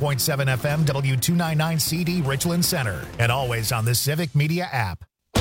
FM, W299CD Richland Center, and always on the Civic Media app.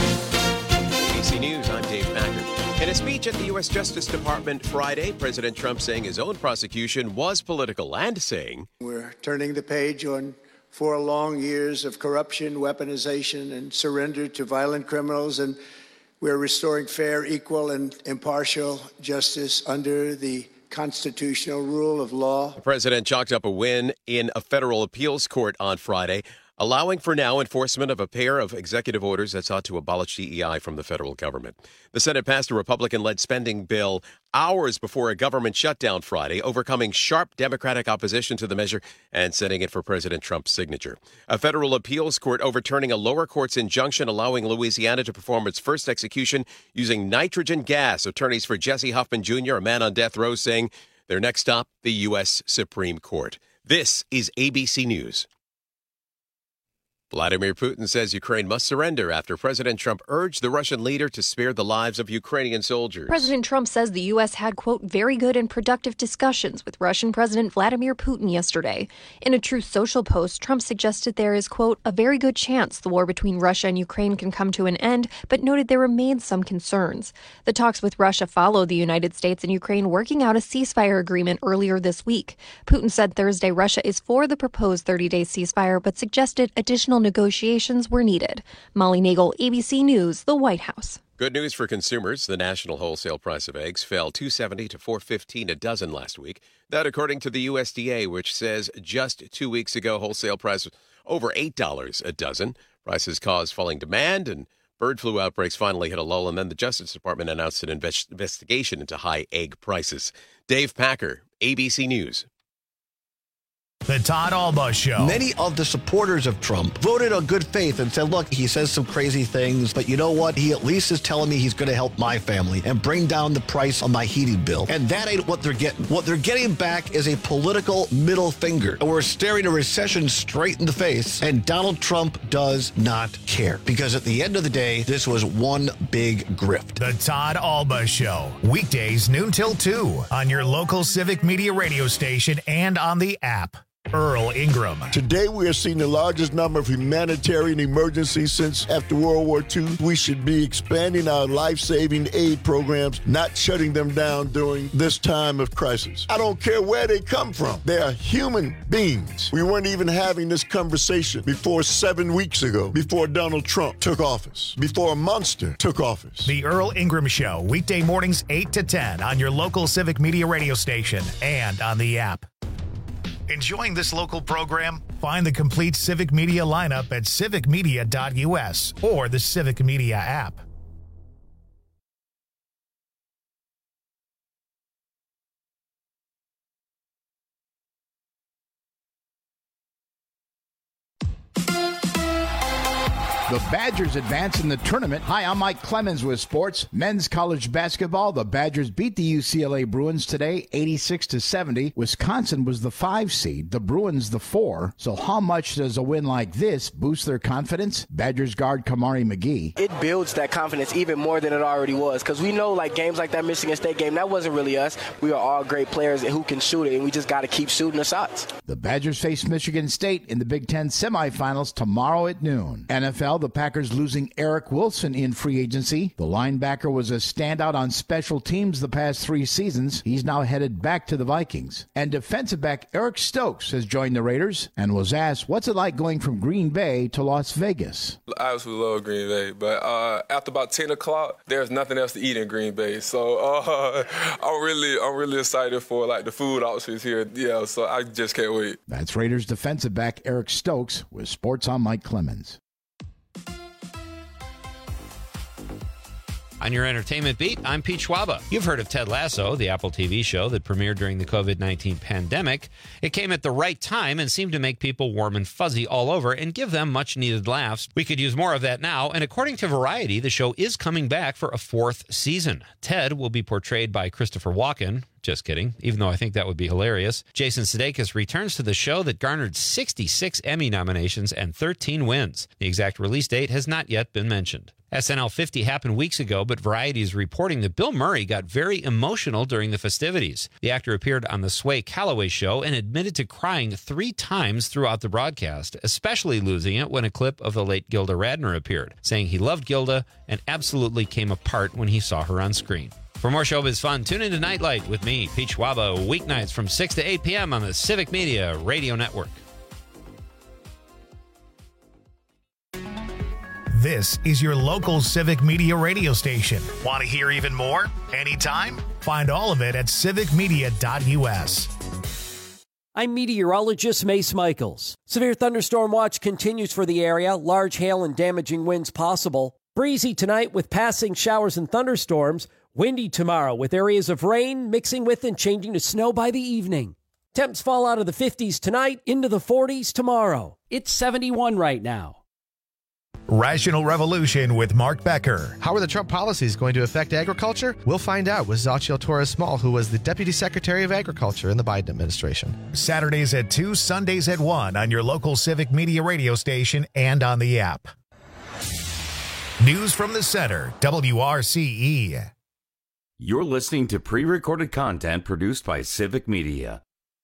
ABC News, I'm Dave Packard. In a speech at the U.S. Justice Department Friday, President Trump saying his own prosecution was political and saying, "We're turning the page on 4 long years of corruption, weaponization, and surrender to violent criminals, and we're restoring fair, equal, and impartial justice under the constitutional rule of law." The president chalked up a win in a federal appeals court on Friday, allowing for now enforcement of a pair of executive orders that sought to abolish DEI from the federal government. The Senate passed a Republican-led spending bill hours before a government shutdown Friday, overcoming sharp Democratic opposition to the measure and sending it for President Trump's signature. A federal appeals court overturning a lower court's injunction allowing Louisiana to perform its first execution using nitrogen gas. Attorneys for Jesse Huffman Jr., a man on death row, saying their next stop, the U.S. Supreme Court. This is ABC News. Vladimir Putin says Ukraine must surrender after President Trump urged the Russian leader to spare the lives of Ukrainian soldiers. President Trump says the U.S. had, quote, very good and productive discussions with Russian President Vladimir Putin yesterday. In a Truth Social post, Trump suggested there is, quote, a very good chance the war between Russia and Ukraine can come to an end, but noted there remains some concerns. The talks with Russia followed the United States and Ukraine working out a ceasefire agreement earlier this week. Putin said Thursday Russia is for the proposed 30-day ceasefire, but suggested additional negotiations were needed. Molly Nagel, ABC News, the White House. Good news for consumers. The national wholesale price of eggs fell $2.70 to $4.15 a dozen last week. That according to the USDA, which says just 2 weeks ago, wholesale price was over $8 a dozen. Prices caused falling demand, and bird flu outbreaks finally hit a lull, and then the Justice Department announced an investigation into high egg prices. Dave Packer, ABC News. The Todd Alba Show. Many of the supporters of Trump voted on good faith and said, look, he says some crazy things, but you know what? He at least is telling me he's going to help my family and bring down the price on my heating bill. And that ain't what they're getting. What they're getting back is a political middle finger. We're staring a recession straight in the face, and Donald Trump does not care. Because at the end of the day, this was one big grift. The Todd Alba Show. Weekdays noon till 2 on your local Civic Media radio station and on the app. Earl Ingram. Today we are seeing the largest number of humanitarian emergencies since after World War II. We should be expanding our life-saving aid programs, not shutting them down during this time of crisis. I don't care where they come from. They are human beings. We weren't even having this conversation before 7 weeks ago, before Donald Trump took office, before a monster took office. The Earl Ingram Show, weekday mornings 8 to 10 on your local Civic Media radio station and on the app. Enjoying this local program? Find the complete Civic Media lineup at civicmedia.us or the Civic Media app. The Badgers advance in the tournament. Hi, I'm Mike Clemens with sports. Men's college basketball. The Badgers beat the UCLA Bruins today, 86-70. Wisconsin was the 5 seed, the Bruins the 4. So how much does a win like this boost their confidence? Badgers guard Kamari McGee. It builds that confidence even more than it already was, because we know like games like that Michigan State game, that wasn't really us. We are all great players who can shoot it, and we just got to keep shooting the shots. The Badgers face Michigan State in the Big Ten semifinals tomorrow at noon. NFL, the Packers losing Eric Wilson in free agency. The linebacker was a standout on special teams the past 3 seasons. He's now headed back to the Vikings. And defensive back Eric Stokes has joined the Raiders and was asked, what's it like going from Green Bay to Las Vegas? I absolutely love Green Bay, but after about 10 o'clock, there's nothing else to eat in Green Bay. So I'm really excited for like the food options here. Yeah, so I just can't wait. That's Raiders defensive back Eric Stokes with Sports on Mike Clemens. On your entertainment beat, I'm Pete Schwaba. You've heard of Ted Lasso, the Apple TV show that premiered during the COVID-19 pandemic. It came at the right time and seemed to make people warm and fuzzy all over and give them much-needed laughs. We could use more of that now, and according to Variety, the show is coming back for a 4th season. Ted will be portrayed by Christopher Walken. Just kidding, even though I think that would be hilarious. Jason Sudeikis returns to the show that garnered 66 Emmy nominations and 13 wins. The exact release date has not yet been mentioned. SNL 50 happened weeks ago, but Variety is reporting that Bill Murray got very emotional during the festivities. The actor appeared on the Sway Calloway show and admitted to crying 3 times throughout the broadcast, especially losing it when a clip of the late Gilda Radner appeared, saying he loved Gilda and absolutely came apart when he saw her on screen. For more showbiz fun, tune into Nightlight with me, Pete Schwaba, weeknights from 6 to 8 p.m. on the Civic Media Radio Network. This is your local Civic Media radio station. Want to hear even more? Anytime? Find all of it at civicmedia.us. I'm meteorologist Mace Michaels. Severe thunderstorm watch continues for the area. Large hail and damaging winds possible. Breezy tonight with passing showers and thunderstorms. Windy tomorrow with areas of rain mixing with and changing to snow by the evening. Temps fall out of the 50s tonight into the 40s tomorrow. It's 71 right now. Rational Revolution with Mark Becker. How are the Trump policies going to affect agriculture? We'll find out with Xochitl Torres-Small, who was the Deputy Secretary of Agriculture in the Biden administration. Saturdays at 2, Sundays at 1 on your local Civic Media radio station and on the app. News from the Center, WRCE. You're listening to pre-recorded content produced by Civic Media.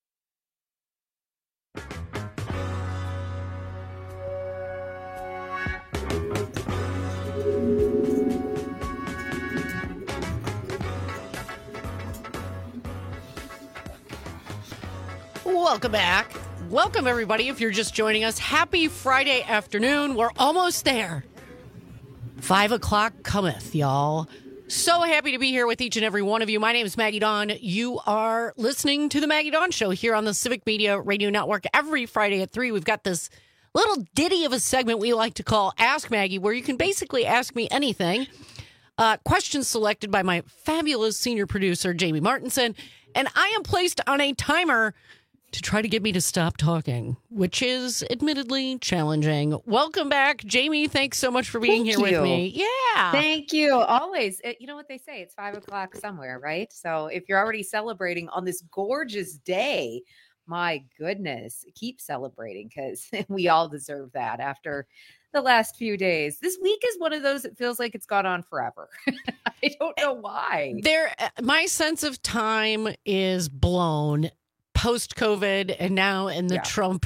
Welcome back. Welcome, everybody. If you're just joining us, happy Friday afternoon. We're almost there. 5 o'clock cometh, y'all. So happy to be here with each and every one of you. My name is Maggie Dawn. You are listening to the Maggie Dawn Show here on the Civic Media Radio Network. Every Friday at 3, we've got this little ditty of a segment we like to call Ask Maggie, where you can basically ask me anything. Questions selected by my fabulous senior producer, Jamie Martinson. And I am placed on a timer to try to get me to stop talking, which is admittedly challenging. Welcome back, Jamie. Thanks so much for being here with me. Yeah. Thank you. Always. You know what they say? It's 5 o'clock somewhere, right? So if you're already celebrating on this gorgeous day, my goodness, keep celebrating because we all deserve that after the last few days. This week is one of those that feels like it's gone on forever. I don't know why. My sense of time is blown. Post-COVID and now in the Trump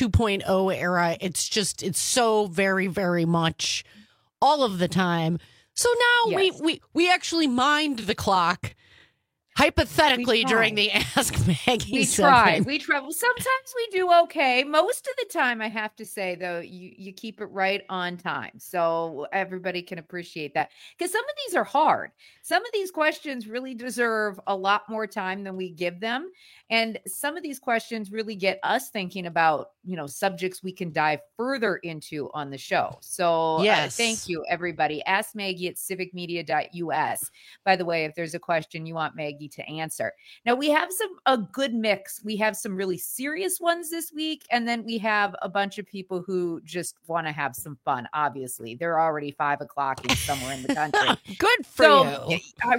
2.0 era, it's so very, very much all of the time. So now we actually mind the clock, hypothetically, during the Ask Maggie segment. We try. Well, sometimes we do okay. Most of the time, I have to say, though, you keep it right on time. So everybody can appreciate that. Because some of these are hard. Some of these questions really deserve a lot more time than we give them. And some of these questions really get us thinking about, subjects we can dive further into on the show. So thank you, everybody. Ask Maggie at civicmedia.us. By the way, if there's a question you want Maggie to answer. Now, we have a good mix. We have some really serious ones this week, and then we have a bunch of people who just want to have some fun, obviously. They're already 5 o'clock somewhere in the country. Good for you.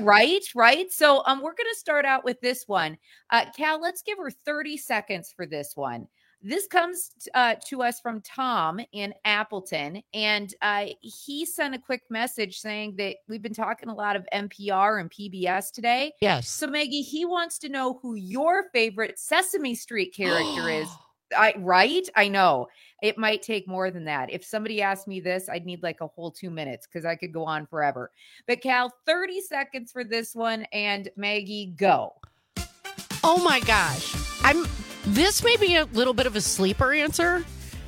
Right? So we're going to start out with this one. Cal, let's give her 30 seconds for this one. This comes to us from Tom in Appleton, and he sent a quick message saying that we've been talking a lot of NPR and PBS today. Yes. So, Maggie, he wants to know who your favorite Sesame Street character is. Right? I know. It might take more than that. If somebody asked me this, I'd need like a whole 2 minutes because I could go on forever. But, Cal, 30 seconds for this one, and Maggie, go. Oh, my gosh. This may be a little bit of a sleeper answer.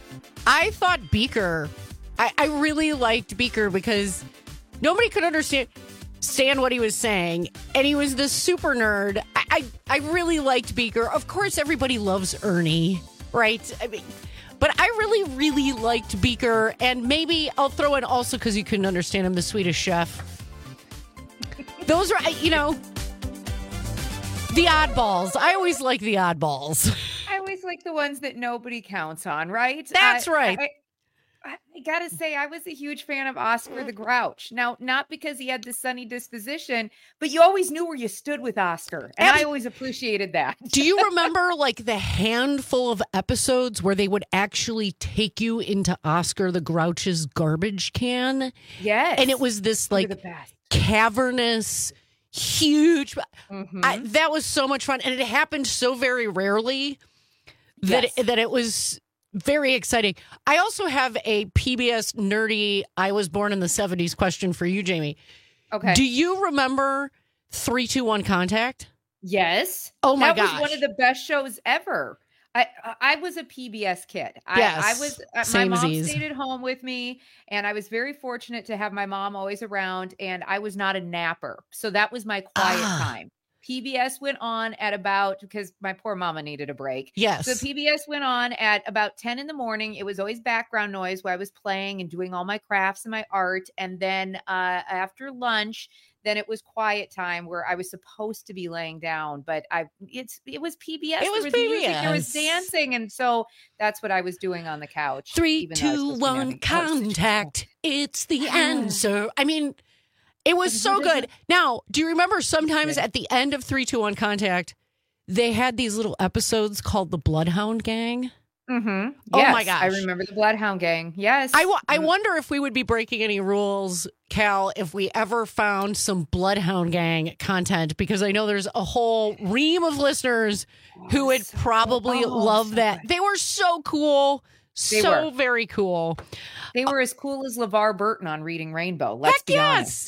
I thought Beaker. I really liked Beaker because nobody could understand what he was saying, and he was this super nerd. I really liked Beaker. Of course, everybody loves Ernie, right? But I really, really liked Beaker, and maybe I'll throw in also because you couldn't understand him, the Swedish Chef. Those are, the oddballs. I always like the oddballs. I always like the ones that nobody counts on, right? That's right. I gotta say, I was a huge fan of Oscar the Grouch. Now, not because he had the sunny disposition, but you always knew where you stood with Oscar. And I always appreciated that. Do you remember like the handful of episodes where they would actually take you into Oscar the Grouch's garbage can? Yes. And it was this like cavernous, huge. That was so much fun. And it happened so very rarely that, that it was very exciting. I also have a PBS nerdy, I was born in the 70s question for you, Jamie. Okay. Do you remember 3-2-1 Contact? Yes. Oh my gosh. gosh. That was one of the best shows ever. I was a PBS kid. Yes. My mom stayed at home with me, and I was very fortunate to have my mom always around, and I was not a napper. So that was my quiet time. PBS went on at about, because my poor mama needed a break. Yes. So PBS went on at about 10 in the morning. It was always background noise while I was playing and doing all my crafts and my art. And then after lunch, then it was quiet time where I was supposed to be laying down, but it was PBS. It was there was PBS. music, there was dancing, and so that's what I was doing on the couch. 3-2-1 Contact. It's the answer. I mean, it was so good. Now, do you remember sometimes at the end of 3-2-1 Contact, they had these little episodes called the Bloodhound Gang? Mm-hmm. Oh yes, my gosh. I remember the Bloodhound Gang. Yes. I wonder if we would be breaking any rules, Cal, if we ever found some Bloodhound Gang content, because I know there's a whole ream of listeners who would probably love that. They were so cool. So very cool. They were as cool as LeVar Burton on Reading Rainbow. Let's be honest.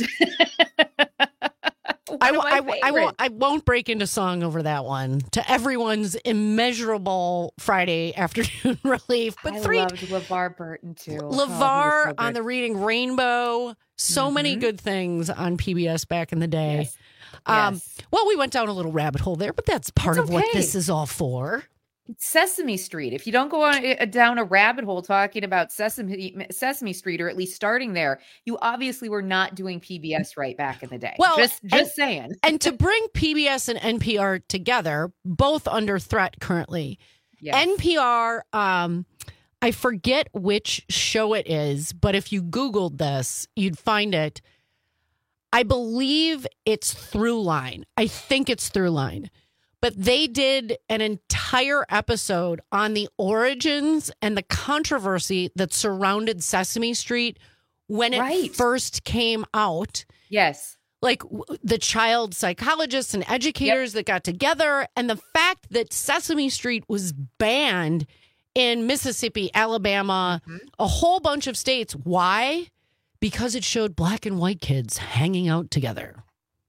I won't break into song over that one, to everyone's immeasurable Friday afternoon relief. But I loved LeVar Burton too. LeVar on the Reading Rainbow. So many good things on PBS back in the day. Yes. Well, we went down a little rabbit hole there, but that's part of what this is all for. Sesame Street. If you don't go down a rabbit hole talking about Sesame Street, or at least starting there, you obviously were not doing PBS right back in the day. Well, just saying. And to bring PBS and NPR together, both under threat currently. Yes. NPR, I forget which show it is, but if you Googled this, you'd find it. I believe it's Throughline. I think it's Throughline. But they did an entire episode on the origins and the controversy that surrounded Sesame Street when it first came out. Yes. Like the child psychologists and educators that got together, and the fact that Sesame Street was banned in Mississippi, Alabama, a whole bunch of states. Why? Because it showed black and white kids hanging out together.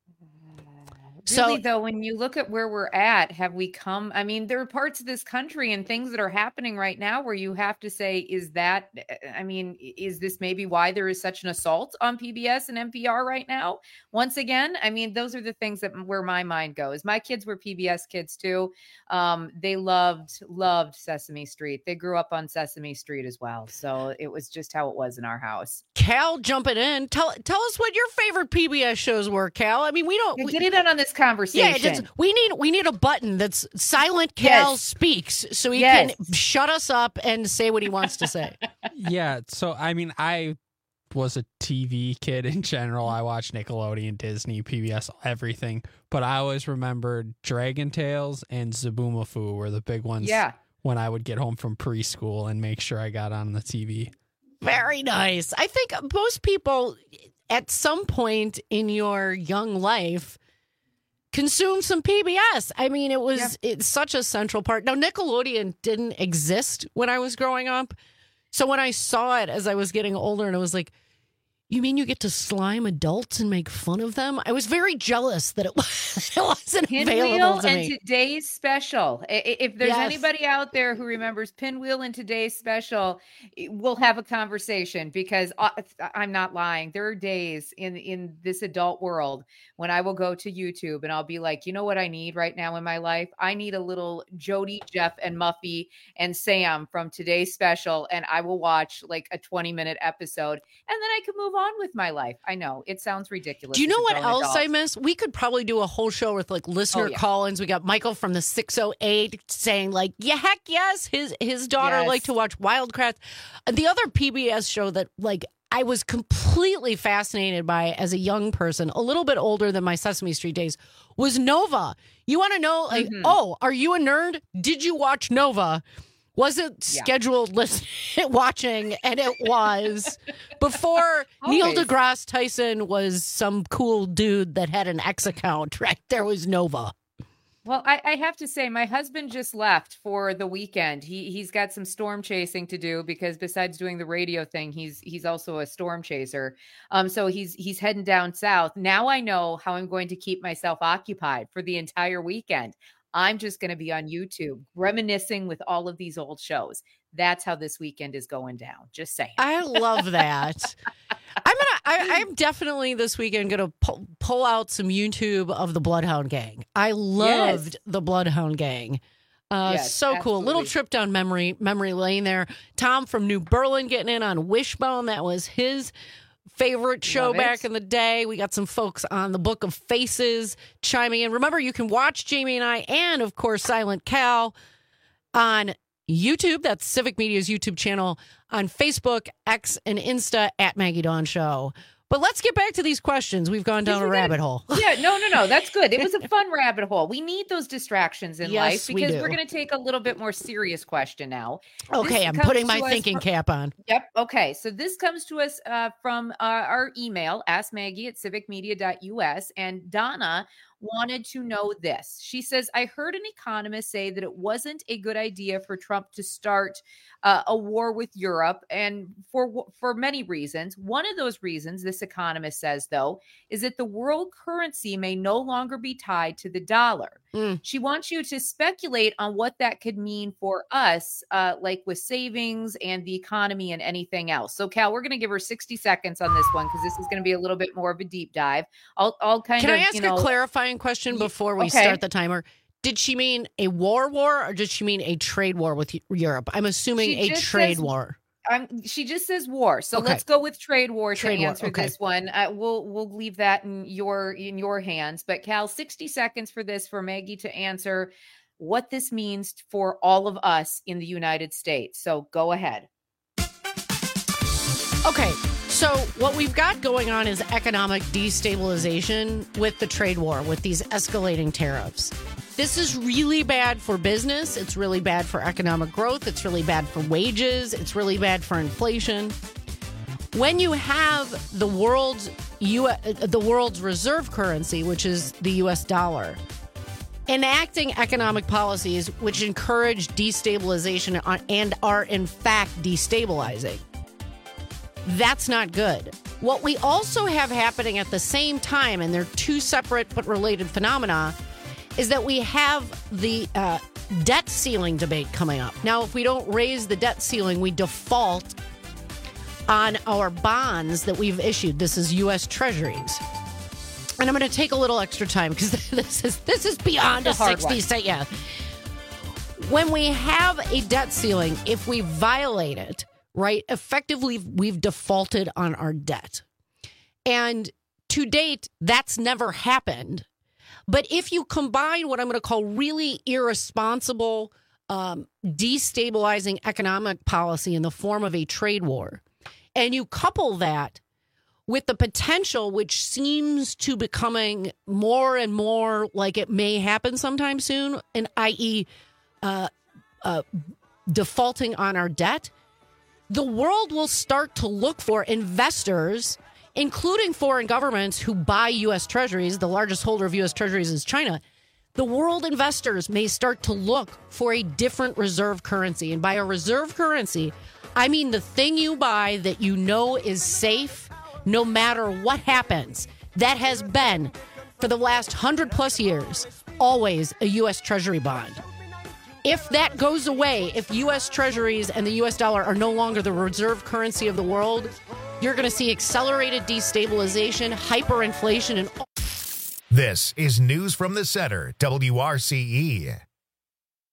Really, though, when you look at where we're at, have we come? I mean, there are parts of this country and things that are happening right now where you have to say, is this maybe why there is such an assault on PBS and NPR right now? Once again, I mean, those are the things where my mind goes. My kids were PBS kids too. They loved Sesame Street. They grew up on Sesame Street as well. So it was just how it was in our house. Cal, jumping in. Tell us what your favorite PBS shows were, Cal. I mean, we get it on this conversation. Yeah, we need a button that's silent Cal speaks, so he can shut us up and say what he wants to say. Yeah, so I mean, I was a TV kid in general. I watched Nickelodeon, Disney, PBS, everything. But I always remembered Dragon Tales and Zaboomafoo were the big ones when I would get home from preschool and make sure I got on the TV. Very nice. I think most people at some point in your young life consume some PBS. I mean, it's such a central part. Now, Nickelodeon didn't exist when I was growing up. So when I saw it as I was getting older, and I was like, you mean you get to slime adults and make fun of them? I was very jealous that it wasn't available to me. And Today's Special. If there's anybody out there who remembers Pinwheel and Today's Special, we'll have a conversation, because I'm not lying. There are days in this adult world when I will go to YouTube and I'll be like, you know what I need right now in my life? I need a little Jody, Jeff, and Muffy and Sam from Today's Special, and I will watch like a 20-minute episode, and then I can move on with my life. I know it sounds ridiculous. Do you know what as a else grown adult. I miss? We could probably do a whole show with like listener call-ins. We got Michael from the 608 saying like, yeah, heck yes. His daughter liked to watch Wildcrafts. The other PBS show that like I was completely fascinated by as a young person, a little bit older than my Sesame Street days, was Nova. You want to know, like, oh, are you a nerd? Did you watch Nova? Was it scheduled watching? And it was. Before Neil deGrasse Tyson was some cool dude that had an X account, right? There was Nova. Well, I have to say, my husband just left for the weekend. He's got some storm chasing to do because besides doing the radio thing, he's also a storm chaser. So he's heading down south. Now I know how I'm going to keep myself occupied for the entire weekend. I'm just going to be on YouTube reminiscing with all of these old shows. That's how this weekend is going down. Just saying. I love that. I'm definitely this weekend going to pull out some YouTube of the Bloodhound Gang. I loved the Bloodhound Gang. So cool. Little trip down memory lane there. Tom from New Berlin getting in on Wishbone. That was his favorite show back in the day. We got some folks on the Book of Faces chiming in. Remember, you can watch Jamie and I and, of course, Silent Cal on YouTube. That's Civic Media's YouTube channel, on Facebook, X, and Insta at Maggie Dawn Show. But let's get back to these questions. We've gone down a rabbit hole. Yeah, no. That's good. It was a fun rabbit hole. We need those distractions in life because we're going to take a little bit more serious question now. Okay, I'm putting my thinking cap on. Yep. Okay. So this comes to us from our email, askmaggie@civicmedia.us. And Donna wanted to know this. She says, I heard an economist say that it wasn't a good idea for Trump to start a war with Europe, and for many reasons. One of those reasons, this economist says, though, is that the world currency may no longer be tied to the dollar. She wants you to speculate on what that could mean for us, like with savings and the economy and anything else. So, Cal, we're going to give her 60 seconds on this one because this is going to be a little bit more of a deep dive. Can I ask a clarifying question before we start the timer? Did she mean a war, or did she mean a trade war with Europe? I'm assuming a trade war. She just says war. So let's go with trade war to answer this one. We'll leave that in your hands. But Cal, 60 seconds for this, for Maggie to answer what this means for all of us in the United States. So go ahead. Okay. So what we've got going on is economic destabilization with the trade war, with these escalating tariffs. This is really bad for business. It's really bad for economic growth. It's really bad for wages. It's really bad for inflation. When you have the world's reserve currency, which is the U.S. dollar, enacting economic policies which encourage destabilization and are in fact destabilizing, that's not good. What we also have happening at the same time, and they're two separate but related phenomena, is that we have the debt ceiling debate coming up. Now, if we don't raise the debt ceiling, we default on our bonds that we've issued. This is U.S. Treasuries. And I'm going to take a little extra time because this is beyond a 60 second. Yeah. When we have a debt ceiling, if we violate it, right, effectively we've defaulted on our debt. And to date, that's never happened. But if you combine what I'm going to call really irresponsible, destabilizing economic policy in the form of a trade war, and you couple that with the potential, which seems to becoming more and more like it may happen sometime soon, and i.e. Defaulting on our debt, the world will start to look for investors, including foreign governments who buy U.S. Treasuries. The largest holder of U.S. Treasuries is China. The world investors may start to look for a different reserve currency. And by a reserve currency, I mean the thing you buy that you know is safe no matter what happens. That has been, for the last 100+ years, always a U.S. Treasury bond. If that goes away, if U.S. Treasuries and the U.S. dollar are no longer the reserve currency of the world, you're going to see accelerated destabilization, hyperinflation, and... This is News from the Center, WRCE.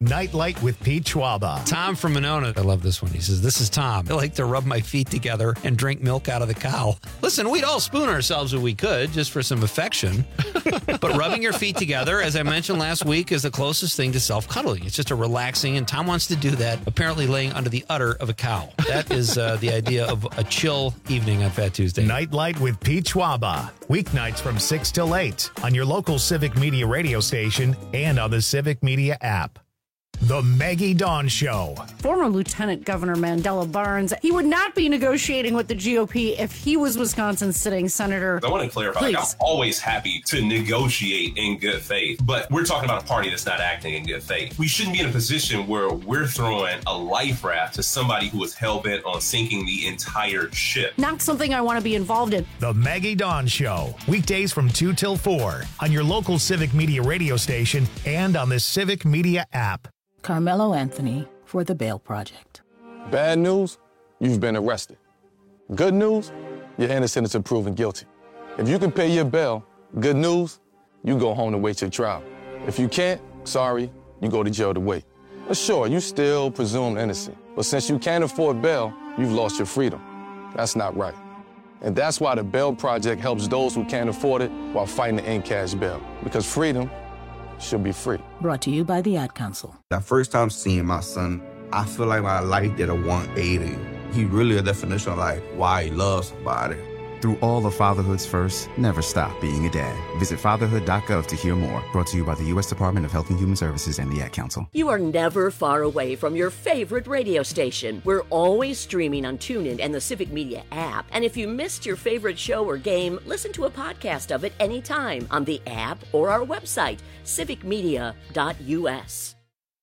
Nightlight with Pete Schwaba. Tom from Monona. I love this one. He says, this is Tom. I like to rub my feet together and drink milk out of the cow. Listen, we'd all spoon ourselves if we could, just for some affection. But rubbing your feet together, as I mentioned last week, is the closest thing to self-cuddling. It's just a relaxing, and Tom wants to do that, apparently laying under the udder of a cow. That is the idea of a chill evening on Fat Tuesday. Nightlight with Pete Schwaba. Weeknights from 6 till 8 on your local Civic Media radio station and on the Civic Media app. The Maggie Dawn Show. Former Lieutenant Governor Mandela Barnes, he would not be negotiating with the GOP if he was Wisconsin's sitting senator. I want to clarify, I'm always happy to negotiate in good faith, but we're talking about a party that's not acting in good faith. We shouldn't be in a position where we're throwing a life raft to somebody who is hell-bent on sinking the entire ship. Not something I want to be involved in. The Maggie Dawn Show. Weekdays from 2 till 4 on your local Civic Media radio station and on the Civic Media app. Carmelo Anthony for the Bail Project. Bad news, you've been arrested. Good news, you're innocent until proven guilty. If you can pay your bail, good news, you go home to wait your trial. If you can't, sorry, you go to jail to wait. But sure, you still presumed innocent. But since you can't afford bail, you've lost your freedom. That's not right. And that's why the Bail Project helps those who can't afford it while fighting to end cash bail. Because freedom should be free. Brought to you by the Ad Council. That first time seeing my son, I feel like my life did a 180. He really a definition of like why he loves somebody. Through all of fatherhood's first, never stop being a dad. Visit fatherhood.gov to hear more. Brought to you by the U.S. Department of Health and Human Services and the Ad Council. You are never far away from your favorite radio station. We're always streaming on TuneIn and the Civic Media app. And if you missed your favorite show or game, listen to a podcast of it anytime on the app or our website, civicmedia.us.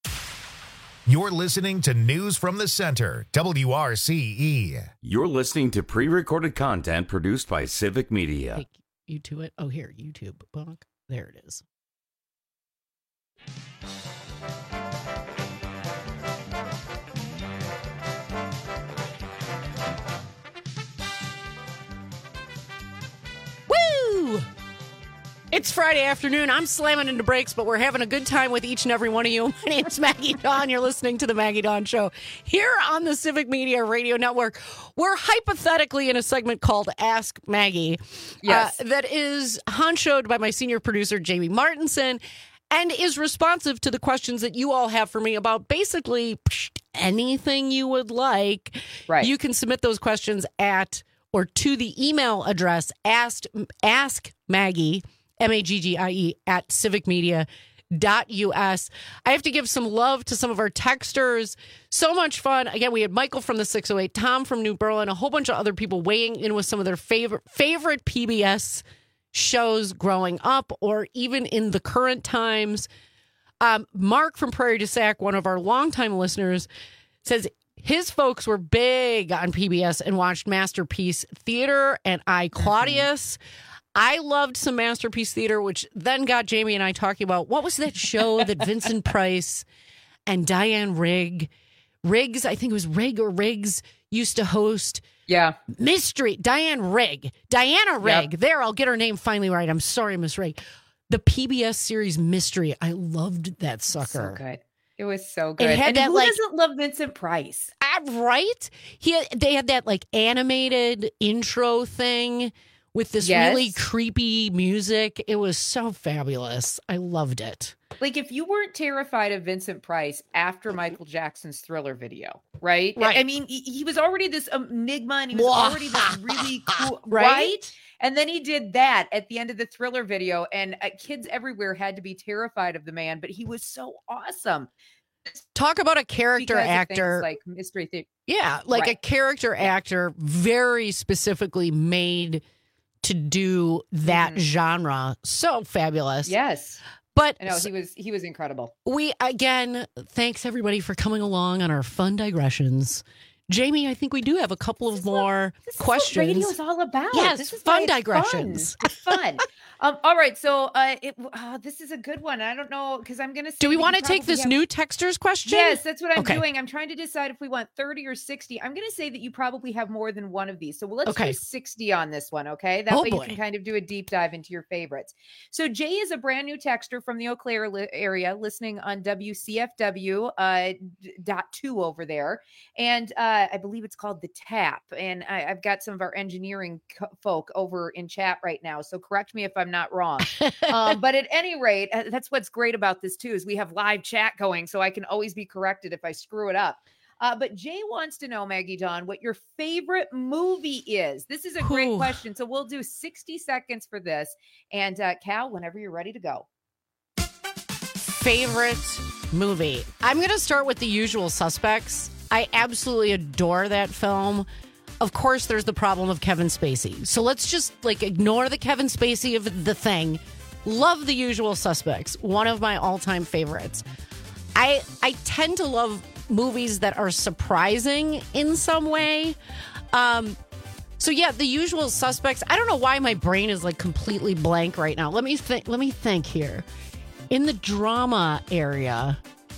You're listening to News from the Center, WRCE. You're listening to pre-recorded content produced by Civic Media. Take you to it. Oh, here, YouTube. Bonk. There it is. Woo! It's Friday afternoon. I'm slamming into brakes, but we're having a good time with each and every one of you. My name's Maggie Dawn. You're listening to the Maggie Dawn Show here on the Civic Media Radio Network. We're hypothetically in a segment called Ask Maggie. Yes. That is honchoed by my senior producer, Jamie Martinson, and is responsive to the questions that you all have for me about basically anything you would like. Right. You can submit those questions at or to the email address askmaggie, Maggie, at civicmedia.us. I have to give some love to some of our texters. So much fun. Again, we had Michael from the 608, Tom from New Berlin, a whole bunch of other people weighing in with some of their favorite PBS shows growing up or even in the current times. Mark from Prairie du Sac, one of our longtime listeners, says his folks were big on PBS and watched Masterpiece Theater and Claudius. I loved some Masterpiece Theater, which then got Jamie and I talking about what was that show that Vincent Price and Diane Riggs, I think it was Riggs, used to host. Yeah. Mystery. Diana Rigg. Yep. There, I'll get her name finally right. I'm sorry, Miss Rigg. The PBS series Mystery. I loved that sucker. So good. It was so good. It had and that, who like, doesn't love Vincent Price? Right? They had that like animated intro thing with this really creepy music. It was so fabulous. I loved it. Like, if you weren't terrified of Vincent Price after Michael Jackson's Thriller video, right? I mean, he was already this enigma and he was already this really cool, right? And then he did that at the end of the Thriller video, and kids everywhere had to be terrified of the man, but he was so awesome. Talk about a character actor. Like Mystery Theater. Yeah, like a character actor very specifically made to do that genre. So fabulous. Yes. But I know he was incredible. We again, thanks everybody for coming along on our fun digressions. Jamie, I think we do have a couple of more questions. What radio's all about. Yes, this is fun why it's digressions. Fun. It's fun. All right, so this is a good one. I don't know because I'm going to. Do we want to take this new texter's question? Yes, that's what I'm Okay. doing. I'm trying to decide if we want 30 or 60. I'm going to say that you probably have more than one of these. So let's do 60 on this one, okay? That way you can kind of do a deep dive into your favorites. So Jay is a brand new texter from the Eau Claire area, listening on WCFW .2 over there, and I believe it's called The Tap. And I've got some of our engineering folk over in chat right now, so correct me if I'm not wrong. But at any rate, that's what's great about this too, is we have live chat going, so I can always be corrected if I screw it up. But Jay wants to know, Maggie Dawn, what your favorite movie is. This is a great question. So we'll do 60 seconds for this. And Cal, whenever you're ready to go. Favorite movie. I'm going to start with The Usual Suspects. I absolutely adore that film. Of course, there's the problem of Kevin Spacey. So let's just ignore the Kevin Spacey of The Thing. Love The Usual Suspects. One of my all-time favorites. I tend to love movies that are surprising in some way. So yeah, The Usual Suspects. I don't know why my brain is completely blank right now. Let me think here. In the drama area,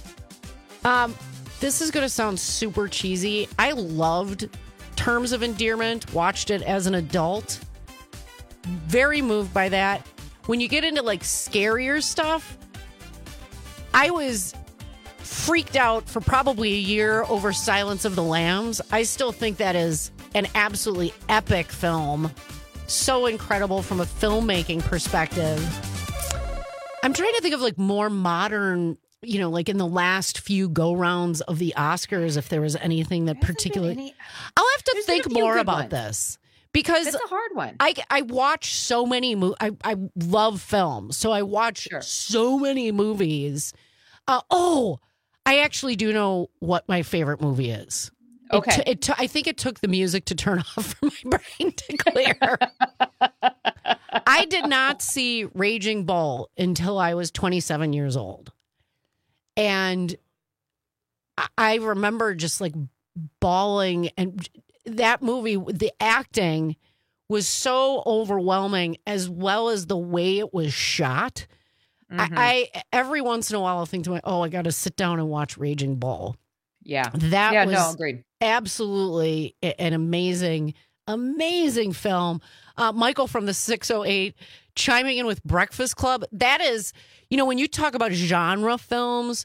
this is going to sound super cheesy. I loved Terms of Endearment, watched it as an adult. Very moved by that. When you get into scarier stuff, I was freaked out for probably a year over Silence of the Lambs. I still think that is an absolutely epic film. So incredible from a filmmaking perspective. I'm trying to think of more modern, in the last few go-rounds of the Oscars, if there was anything that particularly... I'll have to think more about this. Because it's a hard one. I watch so many movies. I love film. So I watch so many movies. I actually do know what my favorite movie is. Okay. I think it took the music to turn off for my brain to clear. I did not see Raging Bull until I was 27 years old. And I remember just bawling, and that movie, the acting was so overwhelming, as well as the way it was shot. Mm-hmm. I every once in a while I'll think to myself, I got to sit down and watch Raging Bull. Yeah. That was agreed. Absolutely an amazing film. Michael from the 608 chiming in with Breakfast Club. That is, when you talk about genre films,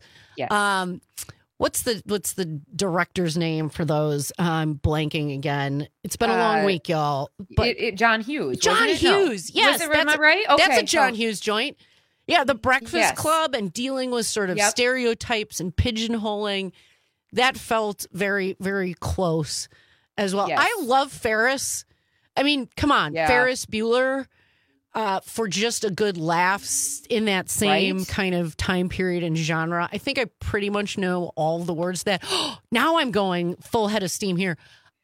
what's the director's name for those? I'm blanking again. It's been a long week, y'all. But John Hughes. John Hughes. Yes. Am I right? Okay, that's a John Hughes joint. Yeah, The Breakfast Club and dealing with sort of stereotypes and pigeonholing. That felt very, very close as well. Yes. I love Ferris. I mean, come on, Ferris Bueller for just a good laugh in that same kind of time period and genre. I think I pretty much know all the words that. Now I'm going full head of steam here.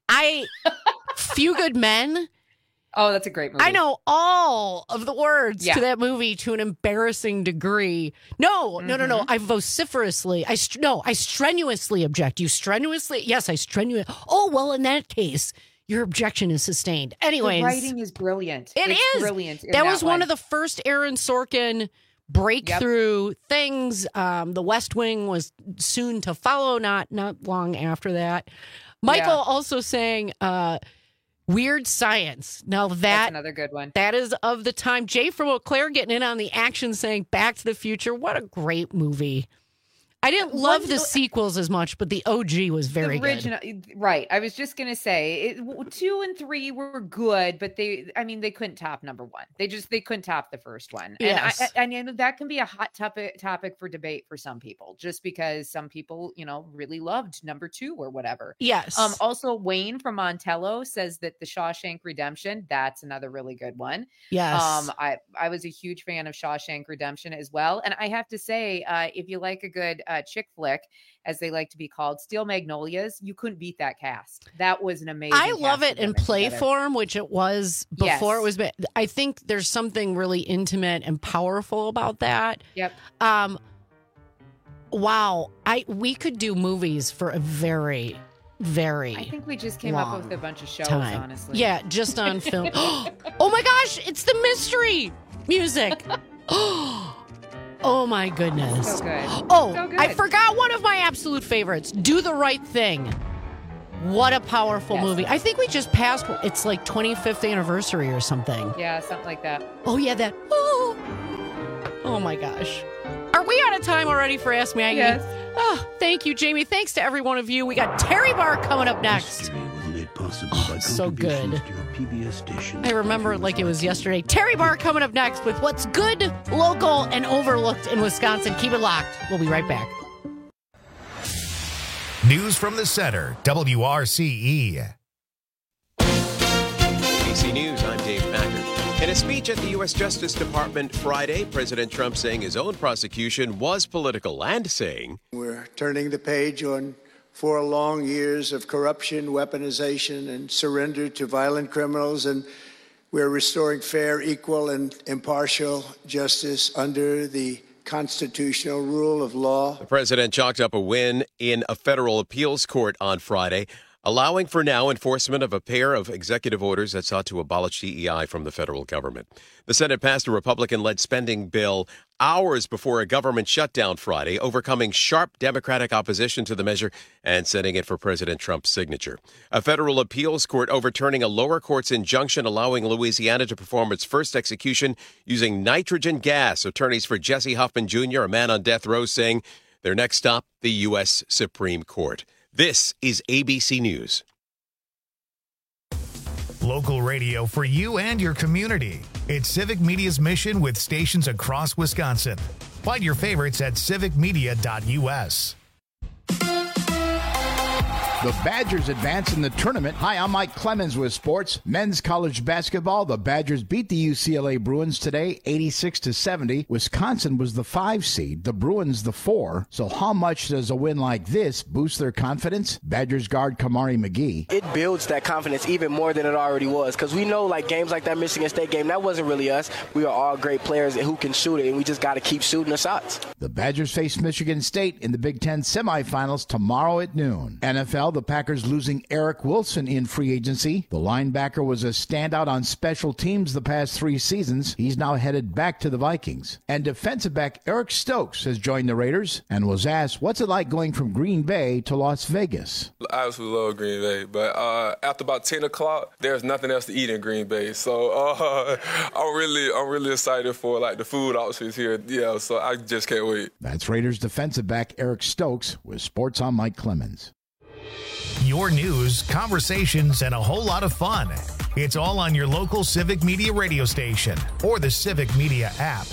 Few Good Men. Oh, that's a great movie. I know all of the words to that movie to an embarrassing degree. No. I vociferously, I strenuously object. You strenuously? Yes, I strenuously. Oh, well, in that case, your objection is sustained. Anyways. The writing is brilliant. It's brilliant. That was one of the first Aaron Sorkin breakthrough things. The West Wing was soon to follow, not long after that. Michael also saying, Weird Science. Now that's another good one. That is of the time. Jay from Eau Claire getting in on the action saying Back to the Future. What a great movie. I didn't love the sequels as much, but the OG was very good. Right. I was just going to say 2 and 3 were good, but they couldn't top number 1. They couldn't top the first one. Yes. And I know that can be a hot topic for debate for some people, just because some people, really loved number 2 or whatever. Yes. Also Wayne from Montello says that The Shawshank Redemption, that's another really good one. Yes. I was a huge fan of Shawshank Redemption as well. And I have to say, if you like a good chick flick, as they like to be called, Steel Magnolias, you couldn't beat that cast. That was an amazing I love it in play form, which it was before it was. I think there's something really intimate and powerful about that. Yep. Wow. We could do movies for a very, very I think we just came up with a bunch of shows, time. honestly. Yeah, just on film. Oh my gosh, it's the mystery music. Oh my goodness. So good. Oh, So good. I forgot one of my absolute favorites. Do the Right Thing. What a powerful movie. I think we just passed, it's like 25th anniversary or something. Yeah, something like that. Oh yeah, that. Oh my gosh. Are we out of time already for Ask Maggie? Yes. Oh, thank you, Jamie. Thanks to every one of you. We got Terry Bar coming up next. So good. I remember it like it was yesterday. Terry Bar coming up next with what's good, local, and overlooked in Wisconsin. Keep it locked. We'll be right back. News from the center, WRCE. ABC News, I'm Dave Packard. In a speech at the U.S. Justice Department Friday, President Trump saying his own prosecution was political and saying, "We're turning the page on 4 long years of corruption, weaponization, and surrender to violent criminals, and we're restoring fair, equal, and impartial justice under the constitutional rule of law." The president chalked up a win in a federal appeals court on Friday, allowing for now enforcement of a pair of executive orders that sought to abolish DEI from the federal government. The Senate passed a Republican-led spending bill hours before a government shutdown Friday, overcoming sharp Democratic opposition to the measure and sending it for President Trump's signature. A federal appeals court overturning a lower court's injunction allowing Louisiana to perform its first execution using nitrogen gas. Attorneys for Jesse Huffman Jr., a man on death row, saying their next stop, the U.S. Supreme Court. This is ABC News. Local radio for you and your community. It's Civic Media's mission with stations across Wisconsin. Find your favorites at civicmedia.us. The Badgers advance in the tournament. Hi, I'm Mike Clemens with sports. Men's college basketball. The Badgers beat the UCLA Bruins today, 86-70. Wisconsin was the 5 seed. The Bruins the 4. So how much does a win like this boost their confidence? Badgers guard Kamari McGee. It builds that confidence even more than it already was, because we know like games like that Michigan State game, that wasn't really us. We are all great players who can shoot it, and we just got to keep shooting the shots. The Badgers face Michigan State in the Big Ten semifinals tomorrow at noon. NFL, the Packers losing Eric Wilson in free agency. The linebacker was a standout on special teams the past 3 seasons. He's now headed back to the Vikings. And defensive back Eric Stokes has joined the Raiders and was asked, what's it like going from Green Bay to Las Vegas? I absolutely love Green Bay, but after about 10 o'clock, there's nothing else to eat in Green Bay. So I'm really excited for like the food options here. Yeah, so I just can't wait. That's Raiders defensive back Eric Stokes with Sports on Mike Clemens. Your news, conversations, and a whole lot of fun. It's all on your local Civic Media radio station or the Civic Media app.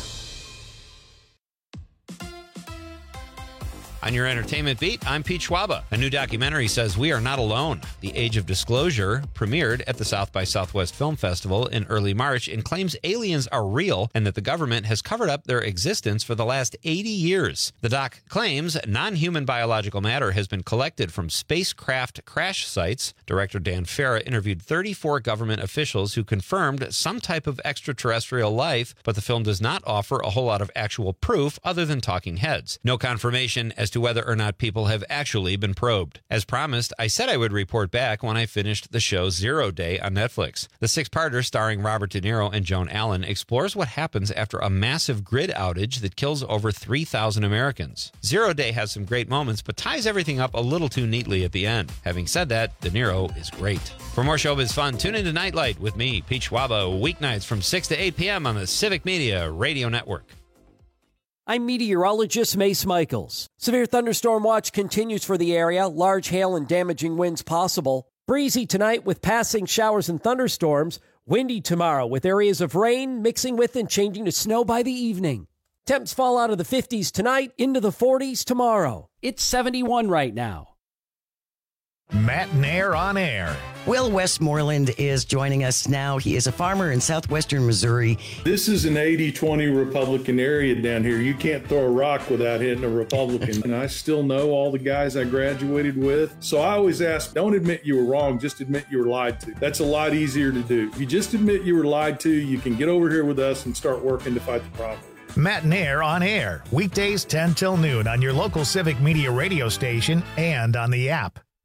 On your entertainment beat, I'm Pete Schwaba. A new documentary says we are not alone. The Age of Disclosure premiered at the South by Southwest Film Festival in early March and claims aliens are real and that the government has covered up their existence for the last 80 years. The doc claims non-human biological matter has been collected from spacecraft crash sites. Director Dan Farah interviewed 34 government officials who confirmed some type of extraterrestrial life, but the film does not offer a whole lot of actual proof other than talking heads. No confirmation as to whether or not people have actually been probed. As promised, I said I would report back when I finished the show 0 Day on Netflix. The 6-parter starring Robert De Niro and Joan Allen explores what happens after a massive grid outage that kills over 3,000 Americans. 0 Day has some great moments, but ties everything up a little too neatly at the end. Having said that, De Niro is great. For more showbiz fun, tune into Nightlight with me, Pete Schwaba, weeknights from 6 to 8 p.m. on the Civic Media Radio Network. I'm meteorologist Mace Michaels. Severe thunderstorm watch continues for the area. Large hail and damaging winds possible. Breezy tonight with passing showers and thunderstorms. Windy tomorrow with areas of rain mixing with and changing to snow by the evening. Temps fall out of the 50s tonight into the 40s tomorrow. It's 71 right now. Matt Nair on air. Will Westmoreland is joining us now. He is a farmer in southwestern Missouri. This is an 80-20 Republican area down here. You can't throw a rock without hitting a Republican. And I still know all the guys I graduated with. So I always ask, don't admit you were wrong, just admit you were lied to. That's a lot easier to do. If you just admit you were lied to, you can get over here with us and start working to fight the problem. Matt Nair on air. Weekdays 10 till noon on your local Civic Media radio station and on the app.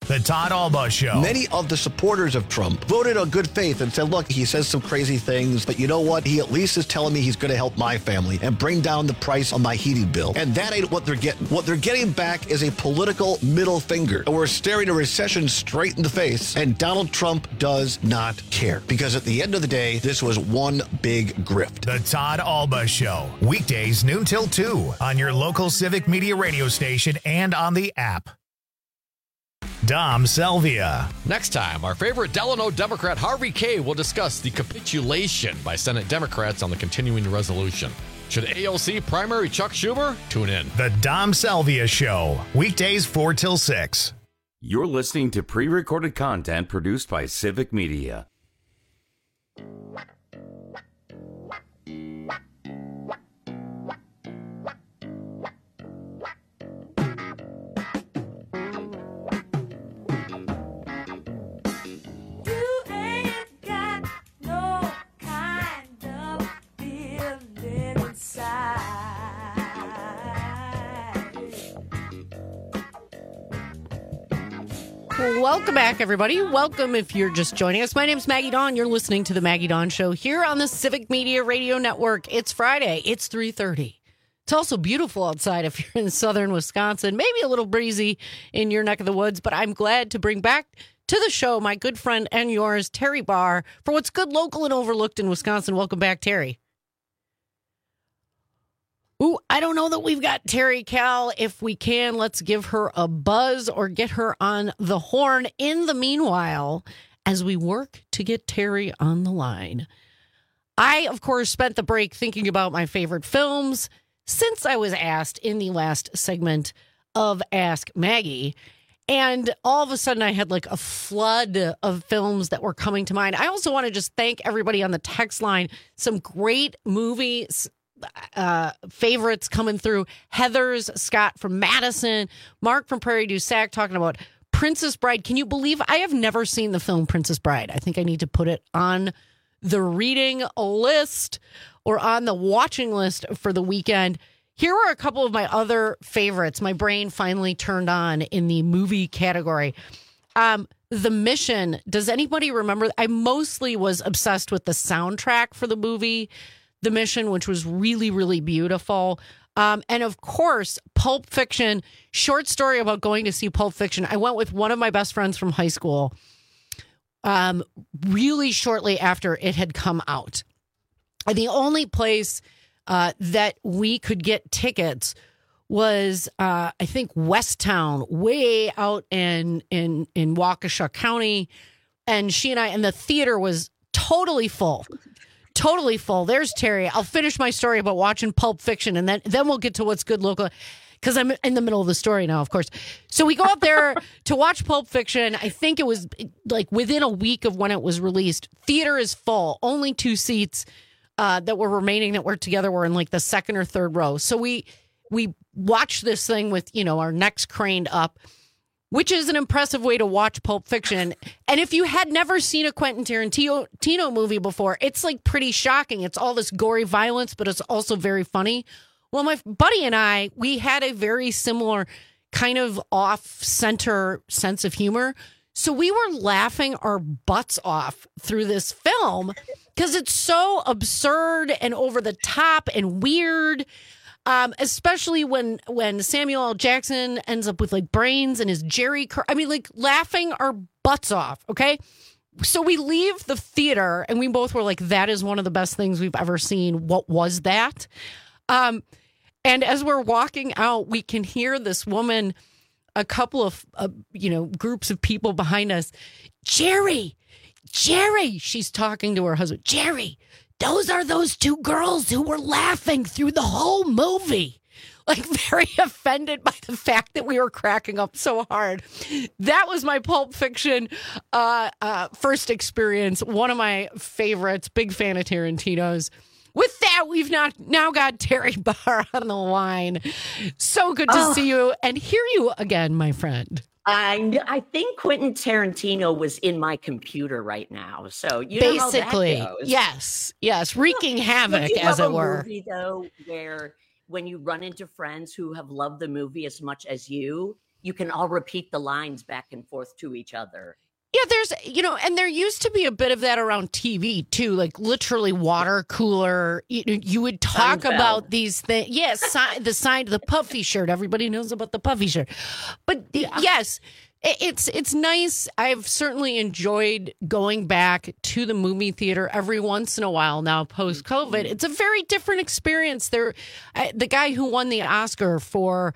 The Todd Alba Show. Many of the supporters of Trump voted on good faith and said, look, he says some crazy things, but you know what? He at least is telling me he's going to help my family and bring down the price on my heating bill. And that ain't what they're getting. What they're getting back is a political middle finger. And we're staring a recession straight in the face, and Donald Trump does not care. Because at the end of the day, this was one big grift. The Todd Alba Show. Weekdays noon till 2 on your local Civic Media radio station and on the app. Dom Salvia. Next time, our favorite Delano Democrat Harvey Kaye will discuss the capitulation by Senate Democrats on the continuing resolution. Should AOC primary Chuck Schumer? Tune in. The Dom Salvia Show. Weekdays 4 till 6. You're listening to pre-recorded content produced by Civic Media. Welcome back, everybody. Welcome if you're just joining us. My name's Maggie Dawn. You're listening to the Maggie Dawn Show here on the Civic Media Radio Network. It's Friday. It's 3:30. It's also beautiful outside if you're in southern Wisconsin. Maybe a little breezy in your neck of the woods, but I'm glad to bring back to the show my good friend and yours, Terry Barr, for what's good, local, and overlooked in Wisconsin. Welcome back, Terry. Ooh, I don't know that we've got Terry Cal. If we can, let's give her a buzz or get her on the horn. In the meanwhile, as we work to get Terry on the line, I, of course, spent the break thinking about my favorite films since I was asked in the last segment of Ask Maggie. And all of a sudden, I had like a flood of films that were coming to mind. I also want to just thank everybody on the text line. Some great movies. Favorites coming through. Heather's Scott from Madison, Mark from Prairie du Sac talking about Princess Bride. Can you believe I have never seen the film Princess Bride? I think I need to put it on the reading list or on the watching list for the weekend. Here are a couple of my other favorites. My brain finally turned on in the movie category. The Mission. Does anybody remember? I mostly was obsessed with the soundtrack for the movie The Mission, which was really, really beautiful. And of course, Pulp Fiction, short story about going to see Pulp Fiction. I went with one of my best friends from high school really shortly after it had come out. And the only place that we could get tickets was, I think, Westtown, way out in Waukesha County. And she and I, and the theater was totally full. Totally full. There's Terry. I'll finish my story about watching Pulp Fiction, and then we'll get to what's good local, because I'm in the middle of the story now, of course. So we go up there to watch Pulp Fiction. I think it was like within a week of when it was released. Theater is full. Only 2 seats that were remaining that were together were in like the second or third row. So we watched this thing with, our necks craned up, which is an impressive way to watch Pulp Fiction. And if you had never seen a Quentin Tarantino movie before, it's like pretty shocking. It's all this gory violence, but it's also very funny. Well, my buddy and I, we had a very similar kind of off-center sense of humor. So we were laughing our butts off through this film because it's so absurd and over the top and weird. Especially when Samuel L. Jackson ends up with like brains and his Jerry laughing our butts off. Okay. So we leave the theater and we both were like, that is one of the best things we've ever seen. What was that? And as we're walking out, we can hear this woman, a couple of, groups of people behind us. Jerry, she's talking to her husband. Jerry, those are those 2 girls who were laughing through the whole movie. Like very offended by the fact that we were cracking up so hard. That was my Pulp Fiction first experience. One of my favorites. Big fan of Tarantino's. With that, we've now got Terry Barr on the line. So good to see you and hear you again, my friend. I think Quentin Tarantino was in my computer right now, so you basically, know how that goes. yes, wreaking havoc, as it were. Movie, though, where when you run into friends who have loved the movie as much as you, you can all repeat the lines back and forth to each other. Yeah, there's, and there used to be a bit of that around TV too, like literally water cooler. You would talk Seinfeld. about these things. Yes, the puffy shirt. Everybody knows about the puffy shirt. But yes, it's nice. I've certainly enjoyed going back to the movie theater every once in a while now post-COVID. It's a very different experience. The guy who won the Oscar for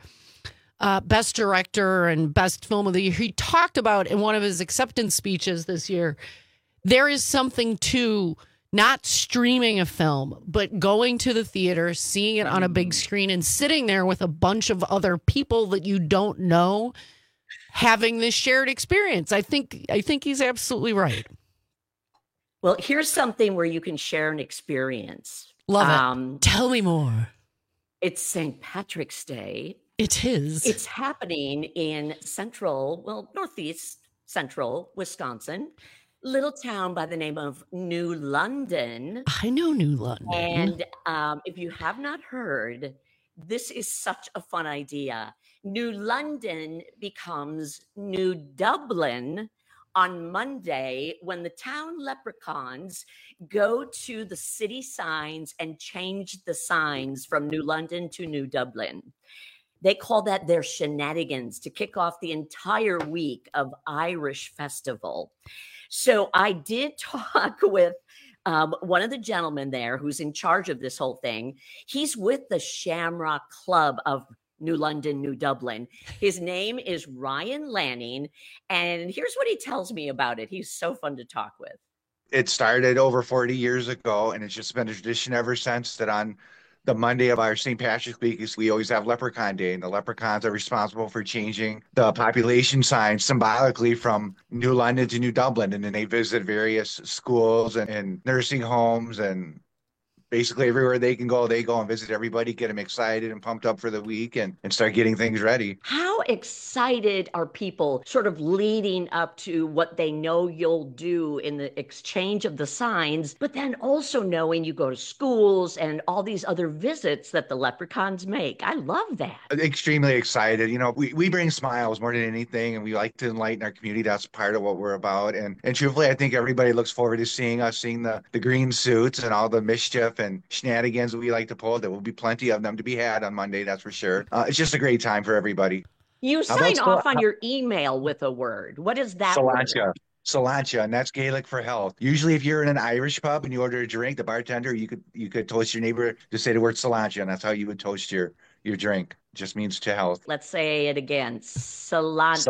Best Director and Best Film of the Year, he talked about in one of his acceptance speeches this year, there is something to not streaming a film, but going to the theater, seeing it on a big screen and sitting there with a bunch of other people that you don't know, having this shared experience. I think he's absolutely right. Well, here's something where you can share an experience. Love it. Tell me more. It's St. Patrick's Day. It is. It's happening in northeast central Wisconsin, little town by the name of New London. I know New London. And if you have not heard, this is such a fun idea. New London becomes New Dublin on Monday when the town leprechauns go to the city signs and change the signs from New London to New Dublin. They call that their shenanigans to kick off the entire week of Irish Festival. So I did talk with one of the gentlemen there who's in charge of this whole thing. He's with the Shamrock Club of New London, New Dublin. His name is Ryan Lanning, and here's what he tells me about it. He's so fun to talk with. It started over 40 years ago, and it's just been a tradition ever since that on the Monday of our St. Patrick's Week, we always have Leprechaun Day, and the leprechauns are responsible for changing the population signs symbolically from New London to New Dublin. And then they visit various schools and nursing homes, and basically everywhere they can go, they go and visit everybody, get them excited and pumped up for the week and start getting things ready. How excited are people sort of leading up to what they know you'll do in the exchange of the signs, but then also knowing you go to schools and all these other visits that the leprechauns make? I love that. Extremely excited. We bring smiles more than anything, and we like to enlighten our community. That's part of what we're about. And truthfully, I think everybody looks forward to seeing us, seeing the green suits and all the mischief and shenanigans we like to pull. There will be plenty of them to be had on Monday, that's for sure. It's just a great time for everybody. You sign off on your email with a word. What is that word? Sláinte, and that's Gaelic for health. Usually if you're in an Irish pub and you order a drink, the bartender, you could toast your neighbor to say the word sláinte, and that's how you would toast your drink. It just means to health. Let's say it again. Sláinte.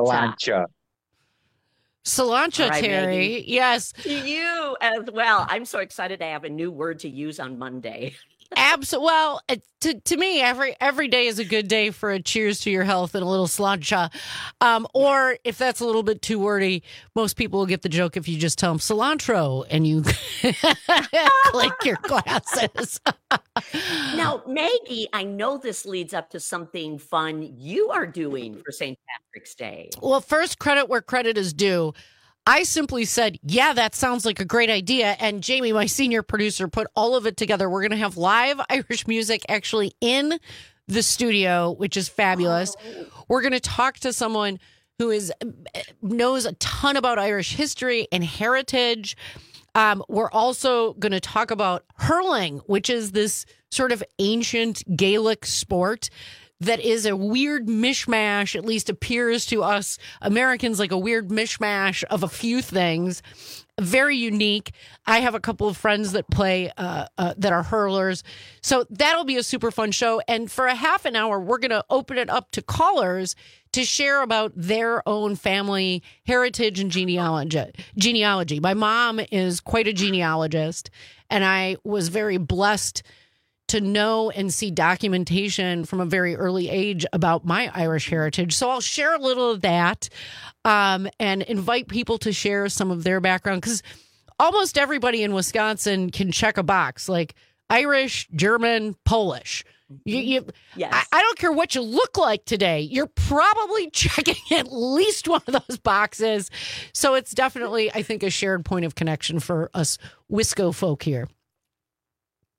Cilantro, right, Terry. Maggie. Yes. You as well. I'm so excited to have a new word to use on Monday. Absolutely. Well, to me, every day is a good day for a cheers to your health and a little sláinte. Or if that's a little bit too wordy, most people will get the joke if you just tell them cilantro and you click your glasses. Now, Maggie, I know this leads up to something fun you are doing for St. Patrick's Day. Well, first, credit where credit is due. I simply said, yeah, that sounds like a great idea. And Jamie, my senior producer, put all of it together. We're going to have live Irish music actually in the studio, which is fabulous. Oh. We're going to talk to someone who knows a ton about Irish history and heritage. We're also going to talk about hurling, which is this sort of ancient Gaelic sport that is a weird mishmash, at least appears to us Americans like a weird mishmash of a few things. Very unique. I have a couple of friends that play, that are hurlers. So that'll be a super fun show. And for a half an hour, we're going to open it up to callers to share about their own family heritage and genealogy. My mom is quite a genealogist, and I was very blessed to know and see documentation from a very early age about my Irish heritage. So I'll share a little of that and invite people to share some of their background, because almost everybody in Wisconsin can check a box like Irish, German, Polish. Yes. I don't care what you look like today. You're probably checking at least one of those boxes. So it's definitely, I think, a shared point of connection for us Wisco folk here.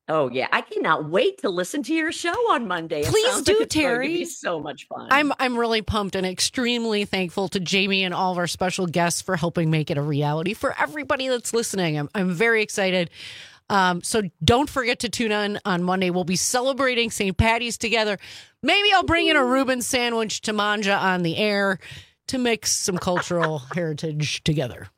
Oh yeah, I cannot wait to listen to your show on Monday. Please do, Terry. It's going to be so much fun. I'm really pumped and extremely thankful to Jamie and all of our special guests for helping make it a reality for everybody that's listening. I'm very excited. So don't forget to tune in on Monday. We'll be celebrating St. Patty's together. Maybe I'll bring in a Reuben sandwich to Manja on the air to mix some cultural heritage together.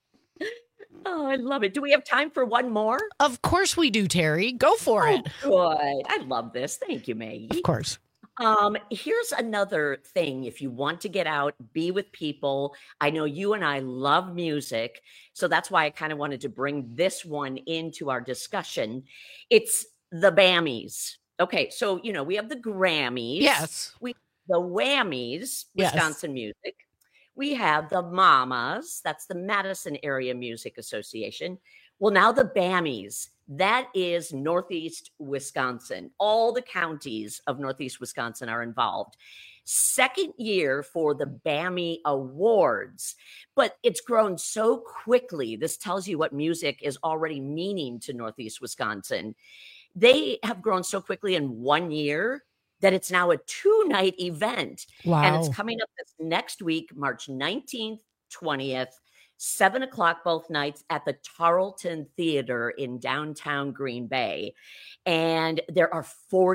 Oh, I love it. Do we have time for one more? Of course we do, Terry. Go for it. Good. I love this. Thank you, Maggie. Of course. Here's another thing. If you want to get out, be with people. I know you and I love music. So that's why I kind of wanted to bring this one into our discussion. It's the Bammies. Okay. So, we have the Grammys. Yes. We the Whammies, Wisconsin music. We have the Mamas. That's the Madison Area Music Association. Well, now the Bammies. That is Northeast Wisconsin. All the counties of Northeast Wisconsin are involved. Second year for the BAMI Awards, but it's grown so quickly. This tells you what music is already meaning to Northeast Wisconsin. They have grown so quickly in 1 year that it's now a 2-night event. Wow. And it's coming up this next week, March 19th, 20th, 7:00 both nights at the Tarleton Theater in downtown Green Bay. And there are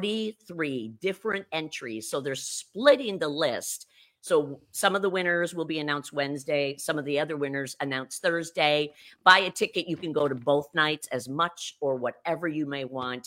43 different entries. So they're splitting the list. So some of the winners will be announced Wednesday. Some of the other winners announced Thursday. Buy a ticket. You can go to both nights as much or whatever you may want.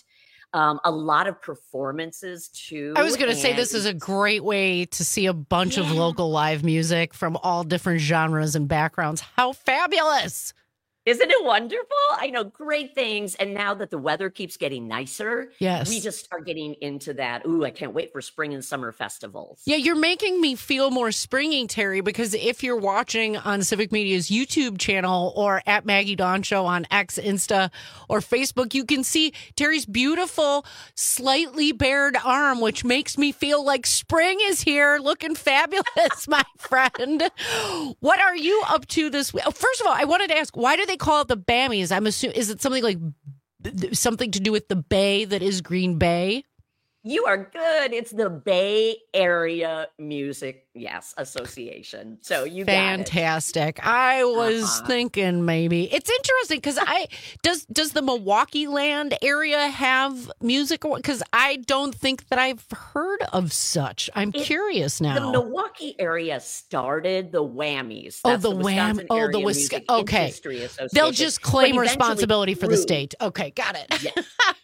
A lot of performances too. I was going to say this is a great way to see a bunch of local live music from all different genres and backgrounds. How fabulous. Isn't it wonderful? I know, great things. And now that the weather keeps getting nicer, yes, we just are getting into that. Ooh, I can't wait for spring and summer festivals. Yeah, you're making me feel more springy, Terry, because if you're watching on Civic Media's YouTube channel or at Maggie Dawn Show on X, Insta, or Facebook, you can see Terry's beautiful, slightly bared arm, which makes me feel like spring is here, looking fabulous, my friend. What are you up to this week? First of all, I wanted to ask, why do they call it the Bammies? I'm assuming, is it something like something to do with the bay that is Green Bay? You are good. It's the Bay Area Music, Association. So you fantastic. I was thinking maybe it's interesting because does the Milwaukee land area have music? Because I don't think that I've heard of such. I'm curious now. The Milwaukee area started the Whammies. That's the Wisconsin okay. They'll just claim responsibility for the state. Okay, got it. Yes.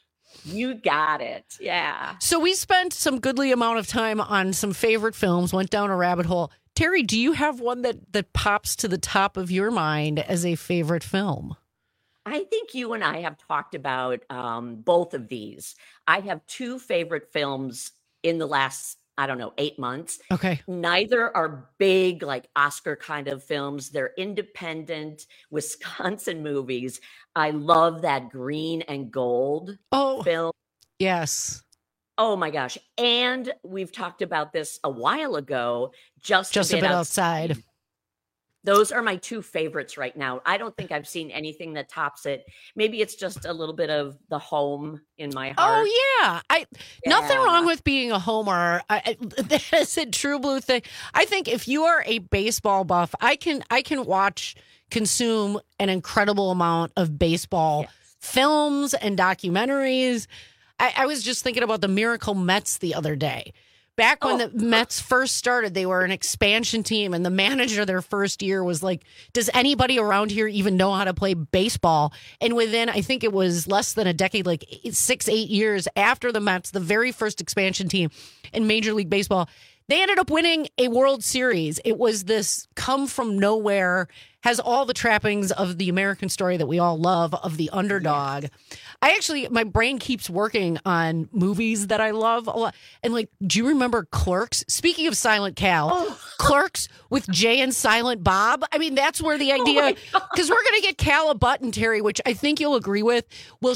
You got it. Yeah. So we spent some goodly amount of time on some favorite films, went down a rabbit hole. Terry, do you have one that pops to the top of your mind as a favorite film? I think you and I have talked about both of these. I have two favorite films in the last 8 months. Okay. Neither are big, like Oscar kind of films. They're independent Wisconsin movies. I love that Green and Gold film. Yes. Oh my gosh. And we've talked about this a while ago. Just a bit outside. Those are my two favorites right now. I don't think I've seen anything that tops it. Maybe it's just a little bit of The Home in my heart. Oh, yeah. Nothing wrong with being a homer. That is a true blue thing. I think if you are a baseball buff, I can consume an incredible amount of baseball films and documentaries. I was just thinking about the Miracle Mets the other day. Back when the Mets first started, they were an expansion team, and the manager their first year was like, does anybody around here even know how to play baseball? And within, I think it was less than a decade, like 6-8 years after the Mets, the very first expansion team in Major League Baseball, they ended up winning a World Series. It was this come from nowhere, has all the trappings of the American story that we all love, of the underdog. My brain keeps working on movies that I love a lot. And do you remember Clerks? Speaking of Silent Cal, Clerks with Jay and Silent Bob. I mean, that's where the idea, because we're going to get Cal a button, Terry, which I think you'll agree with,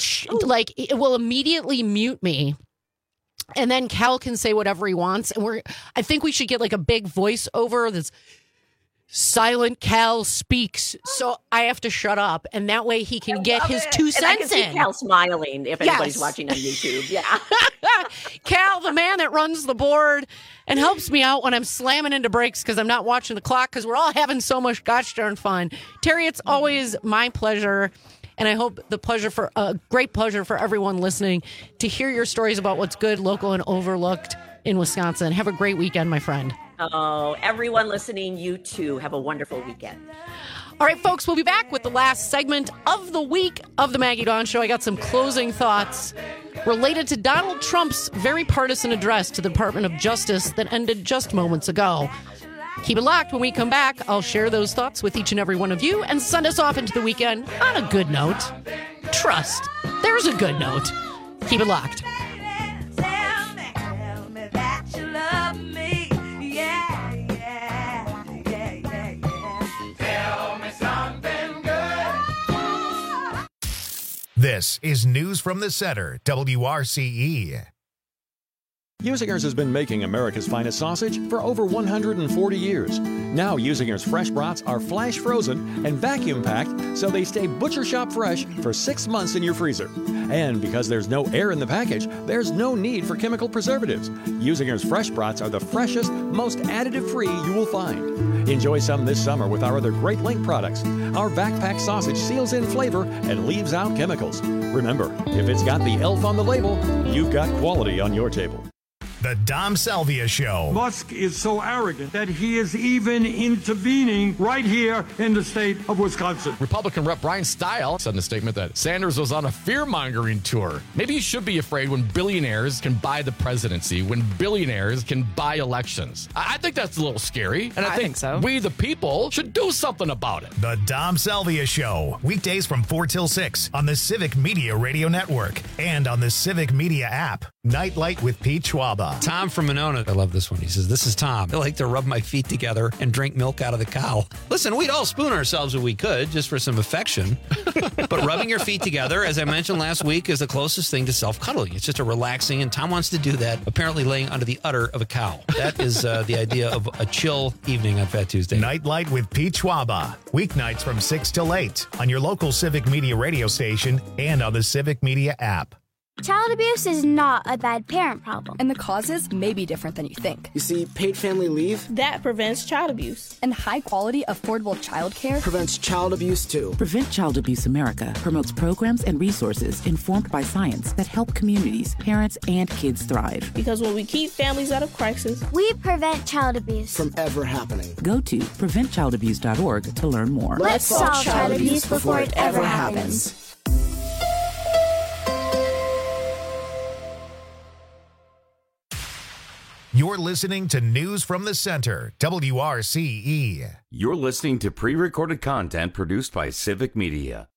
it will immediately mute me. And then Cal can say whatever he wants. And I think we should get a big voiceover that's, Silent Cal speaks, so I have to shut up, and that way he can get his 2 cents in. I can see Cal smiling if anybody's watching on YouTube. Yeah. Cal, the man that runs the board and helps me out when I'm slamming into breaks because I'm not watching the clock because we're all having so much gosh darn fun. Terry, it's always my pleasure, and I hope great pleasure for everyone listening to hear your stories about what's good, local, and overlooked in Wisconsin. Have a great weekend, my friend. Oh, everyone listening, you too. Have a wonderful weekend. All right, folks, we'll be back with the last segment of the week of the Maggie Dawn Show. I got some closing thoughts related to Donald Trump's very partisan address to the Department of Justice that ended just moments ago. Keep it locked. When we come back, I'll share those thoughts with each and every one of you and send us off into the weekend on a good note. Trust, there's a good note. Keep it locked. This is News from the Center, WRCE. Usinger's has been making America's finest sausage for over 140 years. Now Usinger's fresh brats are flash frozen and vacuum packed so they stay butcher shop fresh for 6 months in your freezer. And because there's no air in the package, there's no need for chemical preservatives. Usinger's fresh brats are the freshest, most additive-free you will find. Enjoy some this summer with our other great Link products. Our vac-packed sausage seals in flavor and leaves out chemicals. Remember, if it's got the elf on the label, you've got quality on your table. The Dom Salvia Show. Musk is so arrogant that he is even intervening right here in the state of Wisconsin. Republican Rep. Brian Stile said in a statement that Sanders was on a fear-mongering tour. Maybe you should be afraid when billionaires can buy the presidency, when billionaires can buy elections. I think that's a little scary, and I think so. We, the people, should do something about it. The Dom Salvia Show. Weekdays from 4 till 6 on the Civic Media Radio Network and on the Civic Media app. Nightlight with Pete Schwaba. Tom from Monona. I love this one. He says, "This is Tom. I like to rub my feet together and drink milk out of the cow." Listen, we'd all spoon ourselves if we could, just for some affection. But rubbing your feet together, as I mentioned last week, is the closest thing to self-cuddling. It's just a relaxing, and Tom wants to do that, apparently laying under the udder of a cow. That is the idea of a chill evening on Fat Tuesday. Nightlight with Pete Schwaba. Weeknights from 6 till 8 on your local Civic Media radio station and on the Civic Media app. Child abuse is not a bad parent problem. And the causes may be different than you think. You see, paid family leave That prevents child abuse. And high-quality, affordable child care prevents child abuse, too. Prevent Child Abuse America promotes programs and resources informed by science that help communities, parents, and kids thrive. Because when we keep families out of crisis, we prevent child abuse from ever happening. Go to preventchildabuse.org to learn more. Let's solve child abuse before it ever happens. You're listening to News from the Center, WRCE. You're listening to pre-recorded content produced by Civic Media.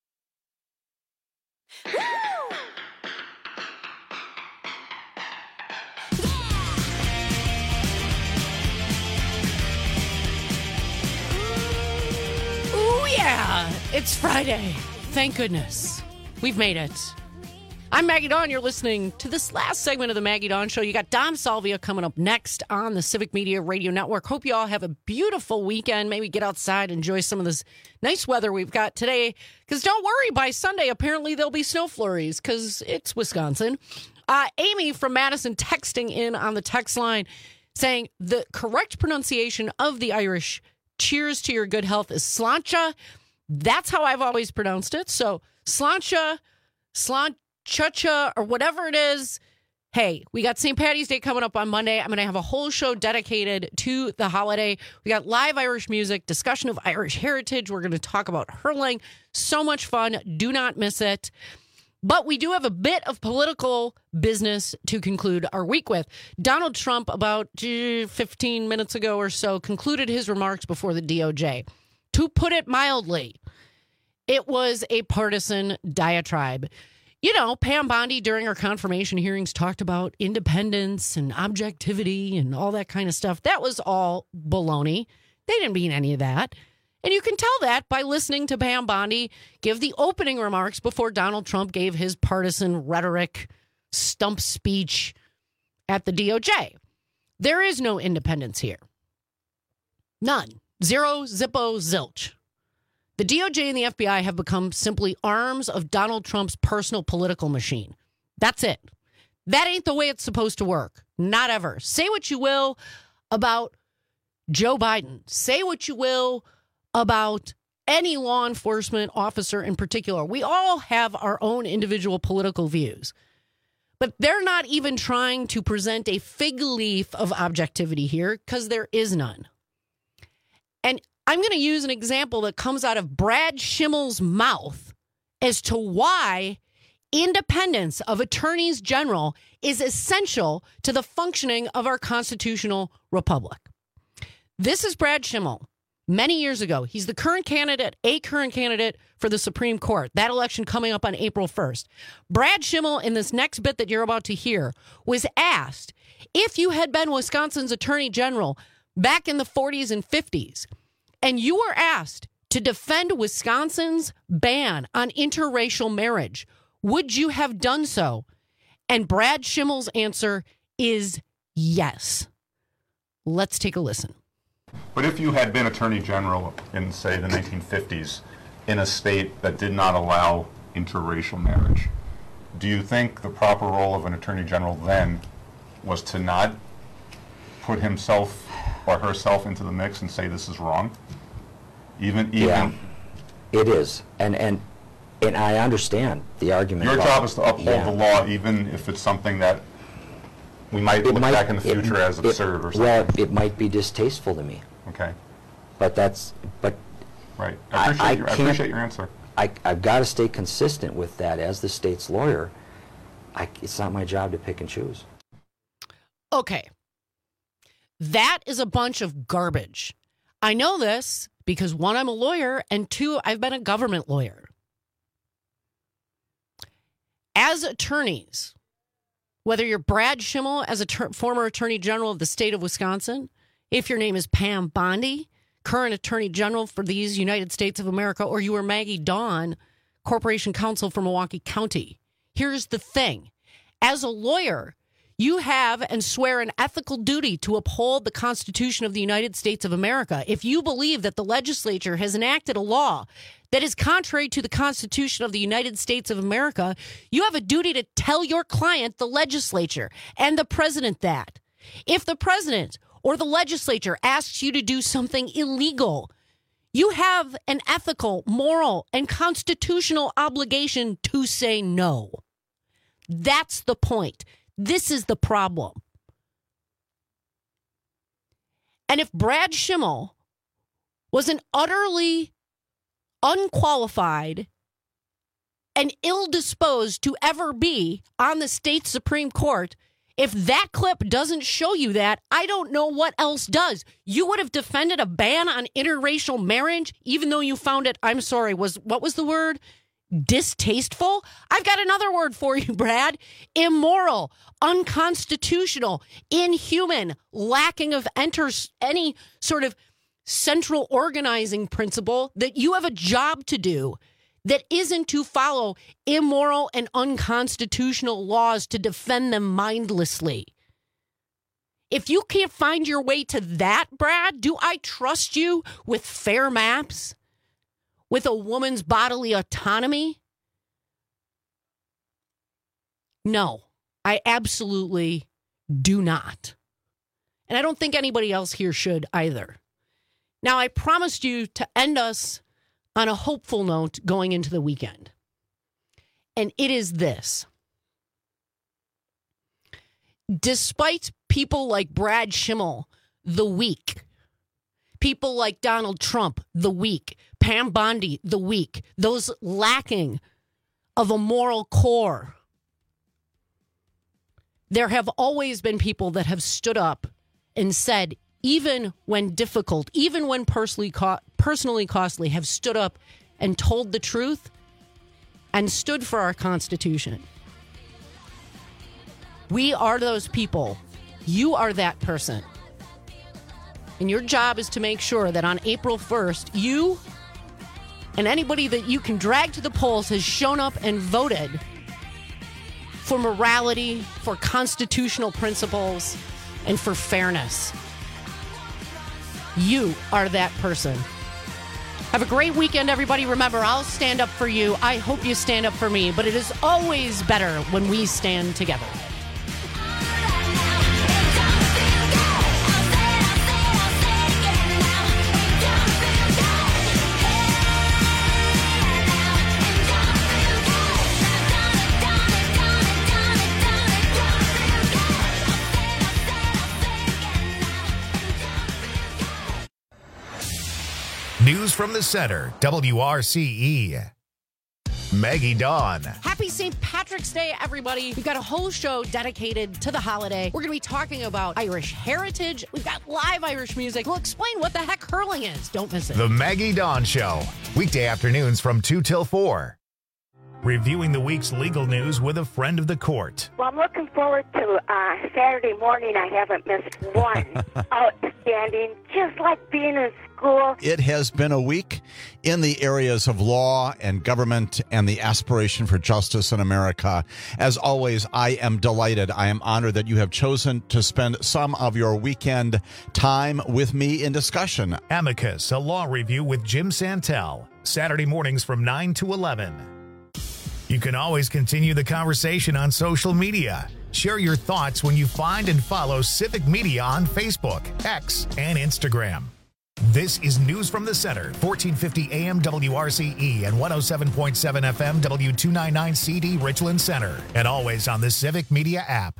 Ooh, yeah. It's Friday. Thank goodness. We've made it. I'm Maggie Dawn. You're listening to this last segment of the Maggie Dawn Show. You got Dom Salvia coming up next on the Civic Media Radio Network. Hope you all have a beautiful weekend. Maybe get outside, enjoy some of this nice weather we've got today. Because don't worry, by Sunday, apparently there'll be snow flurries because it's Wisconsin. Amy from Madison texting in on the text line saying the correct pronunciation of the Irish cheers to your good health is sláinte. That's how I've always pronounced it. So sláinte, Cha-cha, or whatever it is. Hey, we got St. Paddy's Day coming up on Monday. I'm going to have a whole show dedicated to the holiday. We got live Irish music, discussion of Irish heritage. We're going to talk about hurling. So much fun. Do not miss it. But we do have a bit of political business to conclude our week with. Donald Trump, about 15 minutes ago or so, concluded his remarks before the DOJ. To put it mildly, it was a partisan diatribe. You know, Pam Bondi during her confirmation hearings talked about independence and objectivity and all that kind of stuff. That was all baloney. They didn't mean any of that. And you can tell that by listening to Pam Bondi give the opening remarks before Donald Trump gave his partisan rhetoric stump speech at the DOJ. There is no independence here. None. Zero, zippo, zilch. The DOJ and the FBI have become simply arms of Donald Trump's personal political machine. That's it. That ain't the way it's supposed to work. Not ever. Say what you will about Joe Biden. Say what you will about any law enforcement officer in particular. We all have our own individual political views. But they're not even trying to present a fig leaf of objectivity here because there is none. And I'm going to use an example that comes out of Brad Schimmel's mouth as to why independence of attorneys general is essential to the functioning of our constitutional republic. This is Brad Schimmel. Many years ago, he's the current candidate for the Supreme Court. That election coming up on April 1st. Brad Schimmel, in this next bit that you're about to hear, was asked if you had been Wisconsin's attorney general back in the 40s and 50s, and you were asked to defend Wisconsin's ban on interracial marriage, would you have done so? And Brad Schimmel's answer is yes. Let's take a listen. But if you had been Attorney General in, say, the 1950s in a state that did not allow interracial marriage, do you think the proper role of an Attorney General then was to not put himself or herself into the mix and say this is wrong? Yeah, it is. And I understand the argument. Your job is to uphold the law, even if it's something that we might look back in the future as absurd or something. Well, it might be distasteful to me. Okay. But right. I appreciate your answer. I've got to stay consistent with that as the state's lawyer. It's not my job to pick and choose. Okay. That is a bunch of garbage. I know this because, one, I'm a lawyer, and two, I've been a government lawyer. As attorneys, whether you're Brad Schimmel as a former Attorney General of the state of Wisconsin, if your name is Pam Bondi, current Attorney General for these United States of America, or you are Maggie Dawn, Corporation Counsel for Milwaukee County, here's the thing. As a lawyer, you have and swear an ethical duty to uphold the Constitution of the United States of America. If you believe that the legislature has enacted a law that is contrary to the Constitution of the United States of America, you have a duty to tell your client, the legislature, and the president that. If the president or the legislature asks you to do something illegal, you have an ethical, moral, and constitutional obligation to say no. That's the point. This is the problem. And if Brad Schimmel was an utterly unqualified and ill-disposed to ever be on the state Supreme Court, if that clip doesn't show you that, I don't know what else does. You would have defended a ban on interracial marriage, even though you found it, I'm sorry, what was the word? Distasteful? I've got another word for you, Brad. Immoral, unconstitutional, inhuman, lacking of any sort of central organizing principle that you have a job to do that isn't to follow immoral and unconstitutional laws to defend them mindlessly. If you can't find your way to that, Brad, do I trust you with fair maps? With a woman's bodily autonomy? No, I absolutely do not. And I don't think anybody else here should either. Now, I promised you to end us on a hopeful note going into the weekend. And it is this. Despite people like Brad Schimmel, the weak, people like Donald Trump, the weak, Pam Bondi, the weak, those lacking of a moral core, there have always been people that have stood up and said, even when difficult, even when personally costly, have stood up and told the truth and stood for our Constitution. We are those people. You are that person. And your job is to make sure that on April 1st, you and anybody that you can drag to the polls has shown up and voted for morality, for constitutional principles, and for fairness. You are that person. Have a great weekend, everybody. Remember, I'll stand up for you. I hope you stand up for me, but it is always better when we stand together. News from the center, WRCE. Maggie Dawn. Happy St. Patrick's Day, everybody. We've got a whole show dedicated to the holiday. We're going to be talking about Irish heritage. We've got live Irish music. We'll explain what the heck hurling is. Don't miss it. The Maggie Dawn Show. Weekday afternoons from 2 till 4. Reviewing the week's legal news with a friend of the court. Well, I'm looking forward to Saturday morning. I haven't missed one. Outstanding. Just like being in school. It has been a week in the areas of law and government and the aspiration for justice in America. As always, I am delighted. I am honored that you have chosen to spend some of your weekend time with me in discussion. Amicus, a law review with Jim Santel. Saturday mornings from 9 to 11. You can always continue the conversation on social media. Share your thoughts when you find and follow Civic Media on Facebook, X, and Instagram. This is News from the Center, 1450 AM WRCE and 107.7 FM W299 CD Richland Center, and always on the Civic Media app.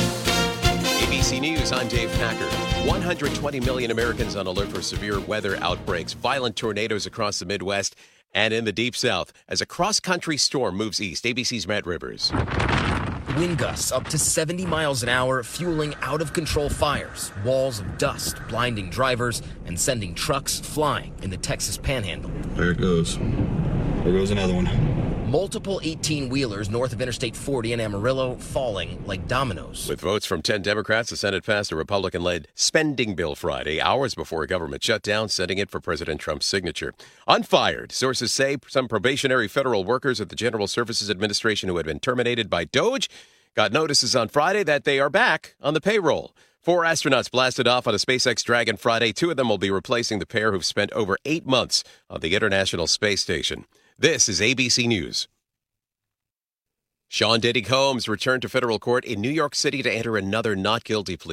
ABC News, I'm Dave Packer. 120 million Americans on alert for severe weather outbreaks, violent tornadoes across the Midwest and in the Deep South as a cross-country storm moves east. ABC's Matt Rivers. Wind gusts up to 70 miles an hour, fueling out-of-control fires, walls of dust blinding drivers, and sending trucks flying in the Texas Panhandle. There it goes. There goes another one. Multiple 18-wheelers north of Interstate 40 in Amarillo falling like dominoes. With votes from 10 Democrats, the Senate passed a Republican-led spending bill Friday, hours before a government shutdown, sending it for President Trump's signature. Unfired, sources say some probationary federal workers at the General Services Administration who had been terminated by DOJ got notices on Friday that they are back on the payroll. 4 astronauts blasted off on a SpaceX Dragon Friday. 2 of them will be replacing the pair who've spent over 8 months on the International Space Station. This is ABC News. Sean Diddy Combs returned to federal court in New York City to enter another not guilty plea.